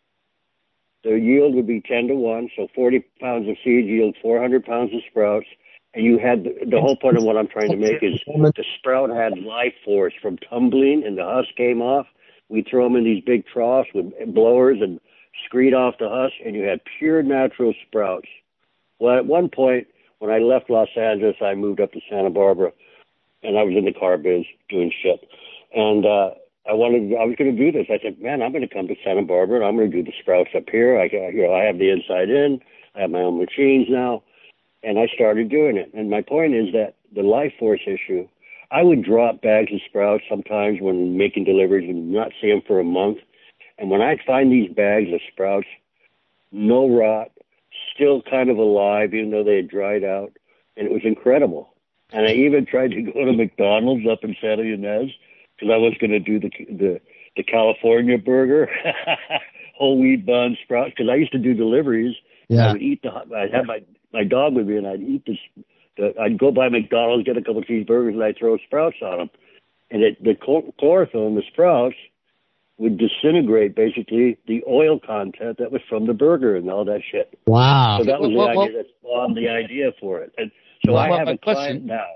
the yield would be ten to one, so forty pounds of seed yield four hundred pounds of sprouts. And you had the, the whole point of what I'm trying to make is the sprout had life force from tumbling, and the husk came off. We throw them in these big troughs with blowers and screed off the husk, and you had pure natural sprouts. Well, at one point, when I left Los Angeles, I moved up to Santa Barbara, and I was in the car biz doing shit. And uh, I wanted, I was going to do this. I said, man, I'm going to come to Santa Barbara, and I'm going to do the sprouts up here. I, you know, I have the inside in. I have my own machines now. And I started doing it. And my point is that the life force issue, I would drop bags of sprouts sometimes when making deliveries and not see them for a month. And when I find these bags of sprouts, no rot, still kind of alive, even though they had dried out, and it was incredible. And I even tried to go to McDonald's up in Santa Ynez because I was going to do the the the California burger, whole wheat bun sprouts, because I used to do deliveries. Yeah. I would eat the. I'd have my my dog with me, and I'd eat this. The, I'd go by McDonald's, get a couple of cheeseburgers, and I'd throw sprouts on them. And it, the chlorophyll in the sprouts would disintegrate basically the oil content that was from the burger and all that shit. Wow. So that was Well, the well, idea that spawned the idea for it. And so Well, I my- have my a question- client now.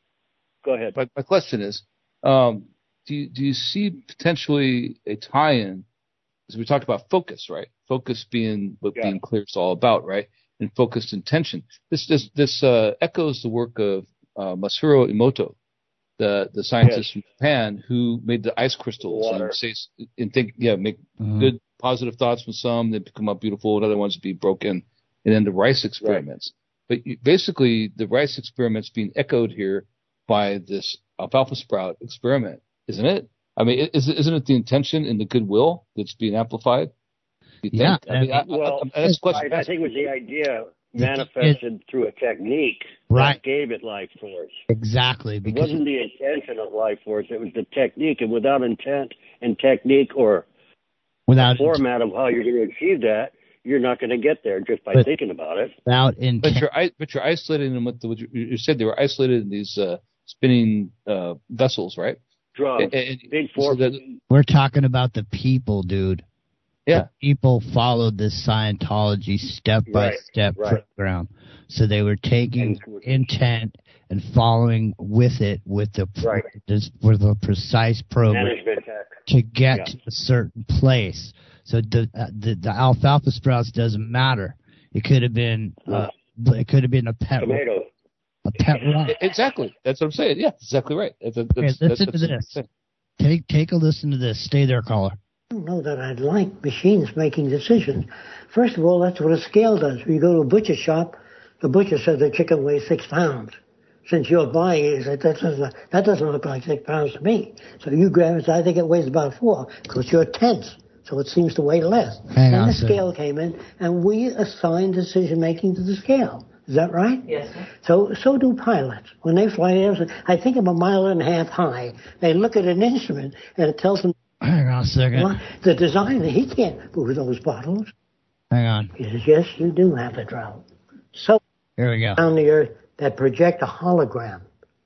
Go ahead. My, my question is, um, do you, do you see potentially a tie-in? Because we talked about focus, right? Focus being what Yeah. being clear is all about, right? And focused intention. This this this uh, echoes the work of uh, Masaru Emoto, the the scientist Yes. from Japan who made the ice crystals Water. and say and think yeah make Mhm. good positive thoughts from some, they become up beautiful, and other ones be broken, and then the rice experiments. But you, basically, the rice experiments being echoed here by this alfalfa sprout experiment, isn't it? I mean, is, isn't it the intention and the goodwill that's being amplified? You think? Yeah, I mean, I, I, Well, I, that's a question. I, I think it was the idea manifested through a technique Right. that gave it life force. Exactly. It Because wasn't the intention of life force. It was the technique. And without intent and technique or without format of how you're going to achieve that, you're not going to get there just by But- thinking about it. without But intent. you're i- but you're isolating them with the what you, you said they were isolated in these uh, spinning uh, vessels, right? Drums, And- and- big so force. that- We're talking about the people, dude. Yeah. The people followed this Scientology step by step right. program. So they were taking intent and following with it with the Right. this, with a precise program Management tech. to get Yeah. to a certain place. So the, uh, the the alfalfa sprouts doesn't matter. It could have been uh, it could have been a pet Tomato. a pet rock. Exactly. That's what I'm saying. Yeah, exactly right. That's, that's, Okay, that's, listen that's, to this. Take take a listen to this. Stay there, caller. I don't know that I'd like machines making decisions. First of all, that's what a scale does. When you go to a butcher shop, the butcher says the chicken weighs six pounds. Since you're buying it, you say, that doesn't, that doesn't look like six pounds to me. So you grab it, I think it weighs about four, because you're tense. So it seems to weigh less. Hang and on the a second. scale came in, and we assign decision making to the scale. Is that right? Yes, sir. So so do pilots. When they fly, I think I'm a mile and a half high. They look at an instrument, and it tells them, Hang on a second. well, the designer, he can't move those bottles. Hang on. He says, yes, you do have the drought. So Here we go. on the earth that project a hologram,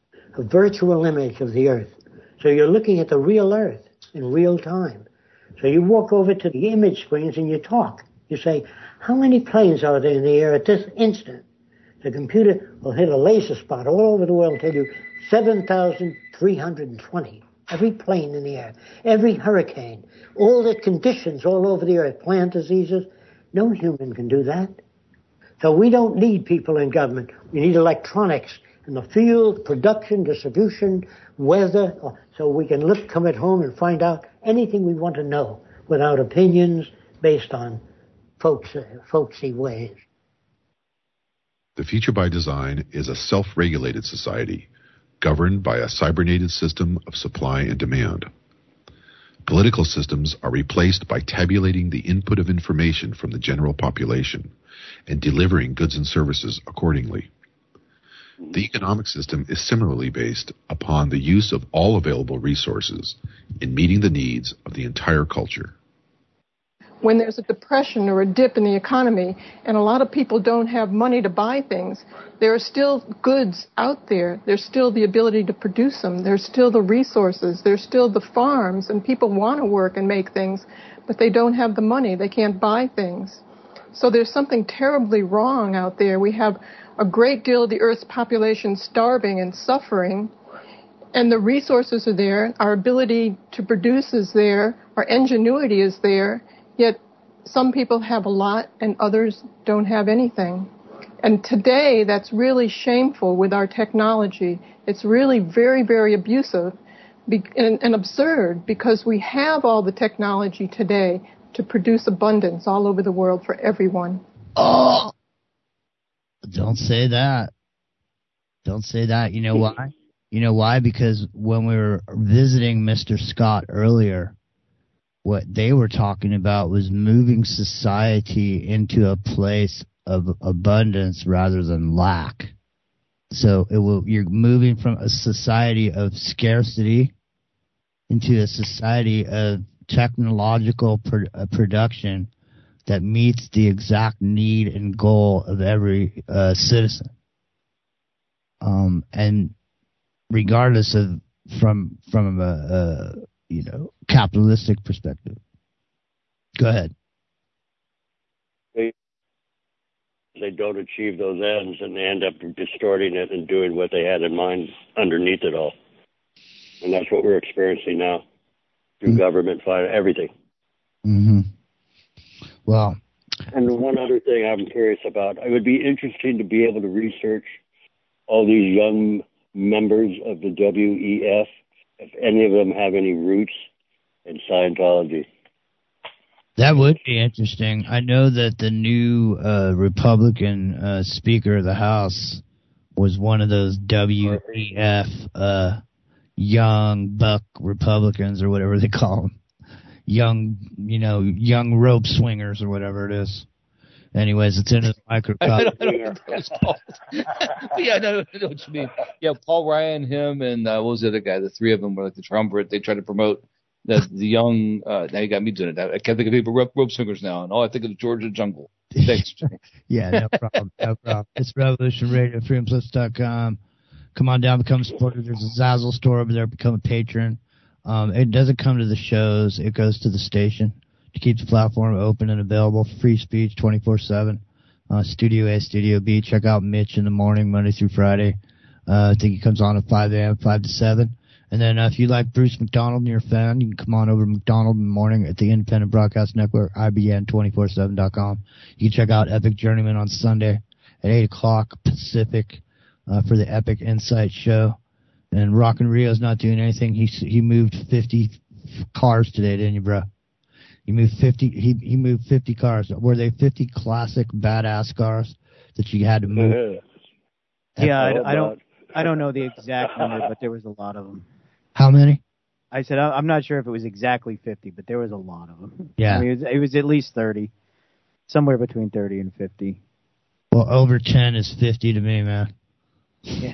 a virtual image of the earth. So you're looking at the real earth in real time. So you walk over to the image screens and you talk. You say, how many planes are there in the air at this instant? The computer will hit a laser spot all over the world and tell you seven thousand three hundred twenty. Every plane in the air, every hurricane, all the conditions all over the earth, plant diseases, No human can do that. So we don't need people in government. We need electronics in the field, production, distribution, weather, so we can look, come at home and find out anything we want to know without opinions based on folks, uh, folksy ways. The Future by Design is a self-regulated society governed by a cybernated system of supply and demand. Political systems are replaced by tabulating the input of information from the general population and delivering goods and services accordingly. The economic system is similarly based upon the use of all available resources in meeting the needs of the entire culture. When there's a depression or a dip in the economy and a lot of people don't have money to buy things, there are still goods out there. There's still the ability to produce them. There's still the resources. There's still the farms, and people want to work and make things, but they don't have the money. They can't buy things. So there's something terribly wrong out there. We have a great deal of the Earth's population starving and suffering, and the resources are there. Our ability to produce is there. Our ingenuity is there. Yet some people have a lot and others don't have anything. And today, that's really shameful with our technology. It's really very, very abusive and, and absurd because we have all the technology today to produce abundance all over the world for everyone. Oh, don't say that. Don't say that. You know why? You know why? Because when we were visiting Mister Scott earlier, what they were talking about was moving society into a place of abundance rather than lack. So it will, you're moving from a society of scarcity into a society of technological pro- uh, production that meets the exact need and goal of every uh, citizen. Um, and regardless of from from a, a you know capitalistic perspective. Go ahead. They, they don't achieve those ends, and they end up distorting it and doing what they had in mind underneath it all. And that's what we're experiencing now through mm-hmm. government, everything. Mm-hmm. Well, and one other thing I'm curious about, it would be interesting to be able to research all these young members of the W E F, if any of them have any roots in Scientology. That would be interesting. I know that the new uh, Republican uh, Speaker of the House was one of those W E F uh, young buck Republicans or whatever they call them. Young, you know, young rope swingers or whatever it is. Anyways, it's in the microcosm. I don't know what it's called. Yeah, I know, I know what you mean. Yeah, Paul Ryan, him, and uh, what was the other guy? The three of them were like the triumvirate. They tried to promote the the young. Uh, now you got me doing it. I can't think of people rope, rope swingers now, and all I think of the Georgia Jungle. Thanks, Jimmy. Yeah, no problem. No problem. It's Revolution Radio, freedom slips dot com. Come on down, become a supporter. There's a Zazzle store over there. Become a patron. Um, it doesn't come to the shows. It goes to the station to keep the platform open and available. Free speech twenty-four seven. Uh, Studio A, Studio B. Check out Mitch in the morning, Monday through Friday. Uh, I think he comes on at five a.m., five to seven. And then uh, if you like Bruce McDonald and you're a fan, you can come on over to McDonald in the morning at the Independent Broadcast Network, I B N two four seven dot com. You can check out Epic Journeyman on Sunday at eight o'clock Pacific uh, for the Epic Insight Show. And Rockin' Rio's not doing anything. He he moved fifty cars today, didn't you, bro? He moved fifty. He he moved fifty cars. Were they fifty classic badass cars that you had to move? Yeah, I, I don't I don't know the exact number, but there was a lot of them. How many? I said I'm not sure if it was exactly fifty, but there was a lot of them. Yeah, I mean, it was, it was at least thirty, somewhere between thirty and fifty. Well, over ten is fifty to me, man. Yeah.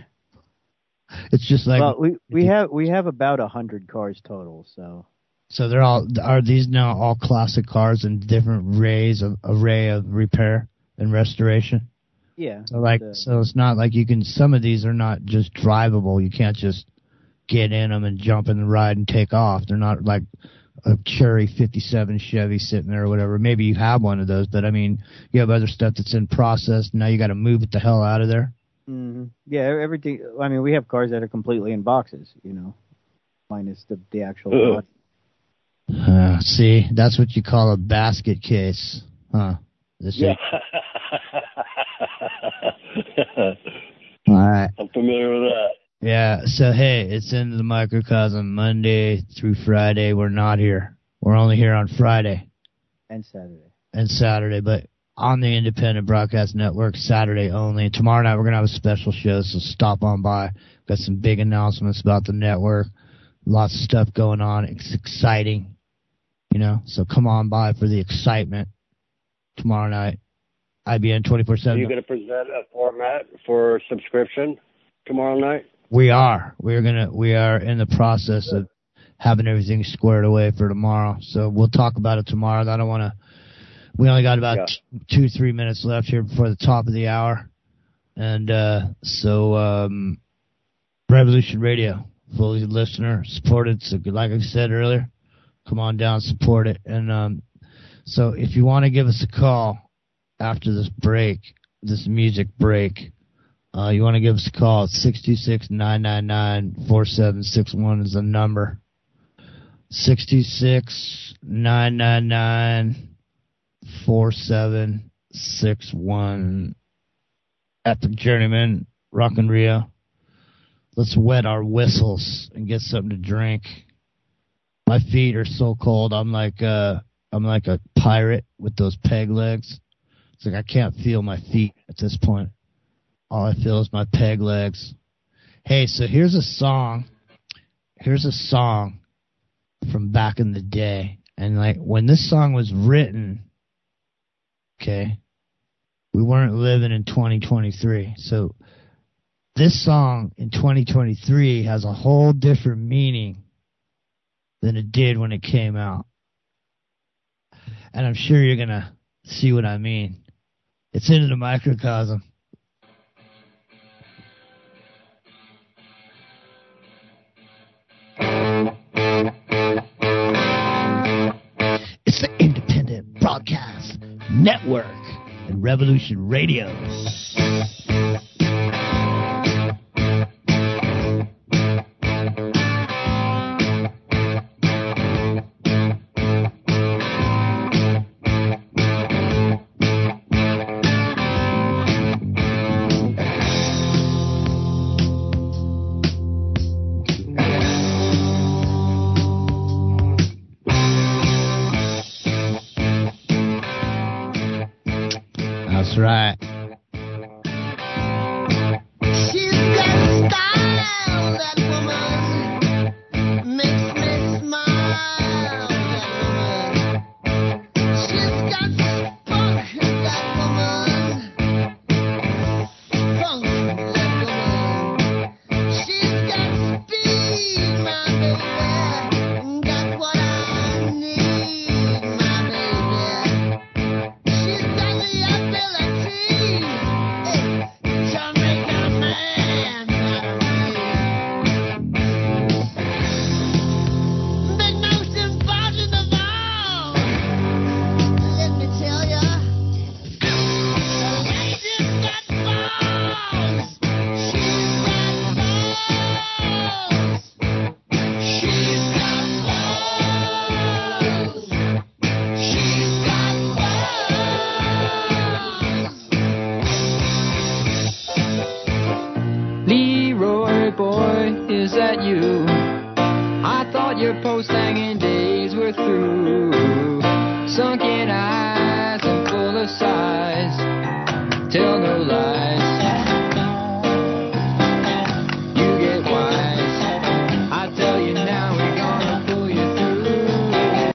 It's just like well, we we have we have about a hundred cars total, so. So they're all are these now all classic cars in different arrays of array of repair and restoration? Yeah. So like the, so it's not like you can. Some of these are not just drivable. You can't just get in them and jump in the ride and take off. They're not like a Cherry fifty-seven Chevy sitting there or whatever. Maybe you have one of those, but I mean you have other stuff that's in process. Now you got to move it the hell out of there. Mm-hmm. Yeah, everything. I mean, we have cars that are completely in boxes, you know, minus the the actual. Uh, see, that's what you call a basket case, huh? This Yeah. All right. I'm familiar with that. Yeah, so hey, it's Into the Microcosm Monday through Friday. We're not here. We're only here on Friday And Saturday. and Saturday, but on the Independent Broadcast Network, Saturday only. Tomorrow night we're going to have a special show, so stop on by. Got some big announcements about the network. Lots of stuff going on. It's exciting, you know, so come on by for the excitement tomorrow night. I B N twenty-four Are seven. you going to present a format for subscription tomorrow night? We are. We're gonna. We are in the process of having everything squared away for tomorrow. So we'll talk about it tomorrow. I don't want to. We only got about Yeah. t- two, three minutes left here before the top of the hour, and uh, so um, Revolution Radio, fully listener supported. So like I said earlier, come on down, support it. And um, so if you want to give us a call after this break, this music break. Uh, you want to give us a call at six two six, nine nine nine, four seven six one is the number. six two six, nine nine nine, four seven six one. Epic Journeyman, Rockin' Rio. Let's wet our whistles and get something to drink. My feet are so cold. I'm like uh, I'm like a pirate with those peg legs. It's like I can't feel my feet at this point. All I feel is my peg legs. Hey, so here's a song. Here's a song from back in the day. And like when this song was written, okay, we weren't living in twenty twenty-three. So this song in twenty twenty-three has a whole different meaning than it did when it came out. And I'm sure you're going to see what I mean. It's Into the Microcosm. It's the Independent Broadcast Network and Revolution Radio. That's right. She's got style, that woman. Makes me smile, that woman. She's got spunk, that woman. Funk, that woman. She's got speed, my baby. Got what I need, my baby. She's got the ability to make a man out of me. The most important of all, let me tell ya, the lady's got balls. She's got balls. She's got balls. She's got Leroy boy, is that you? I thought your post-hanging days were through. Sunken eyes and full of sighs.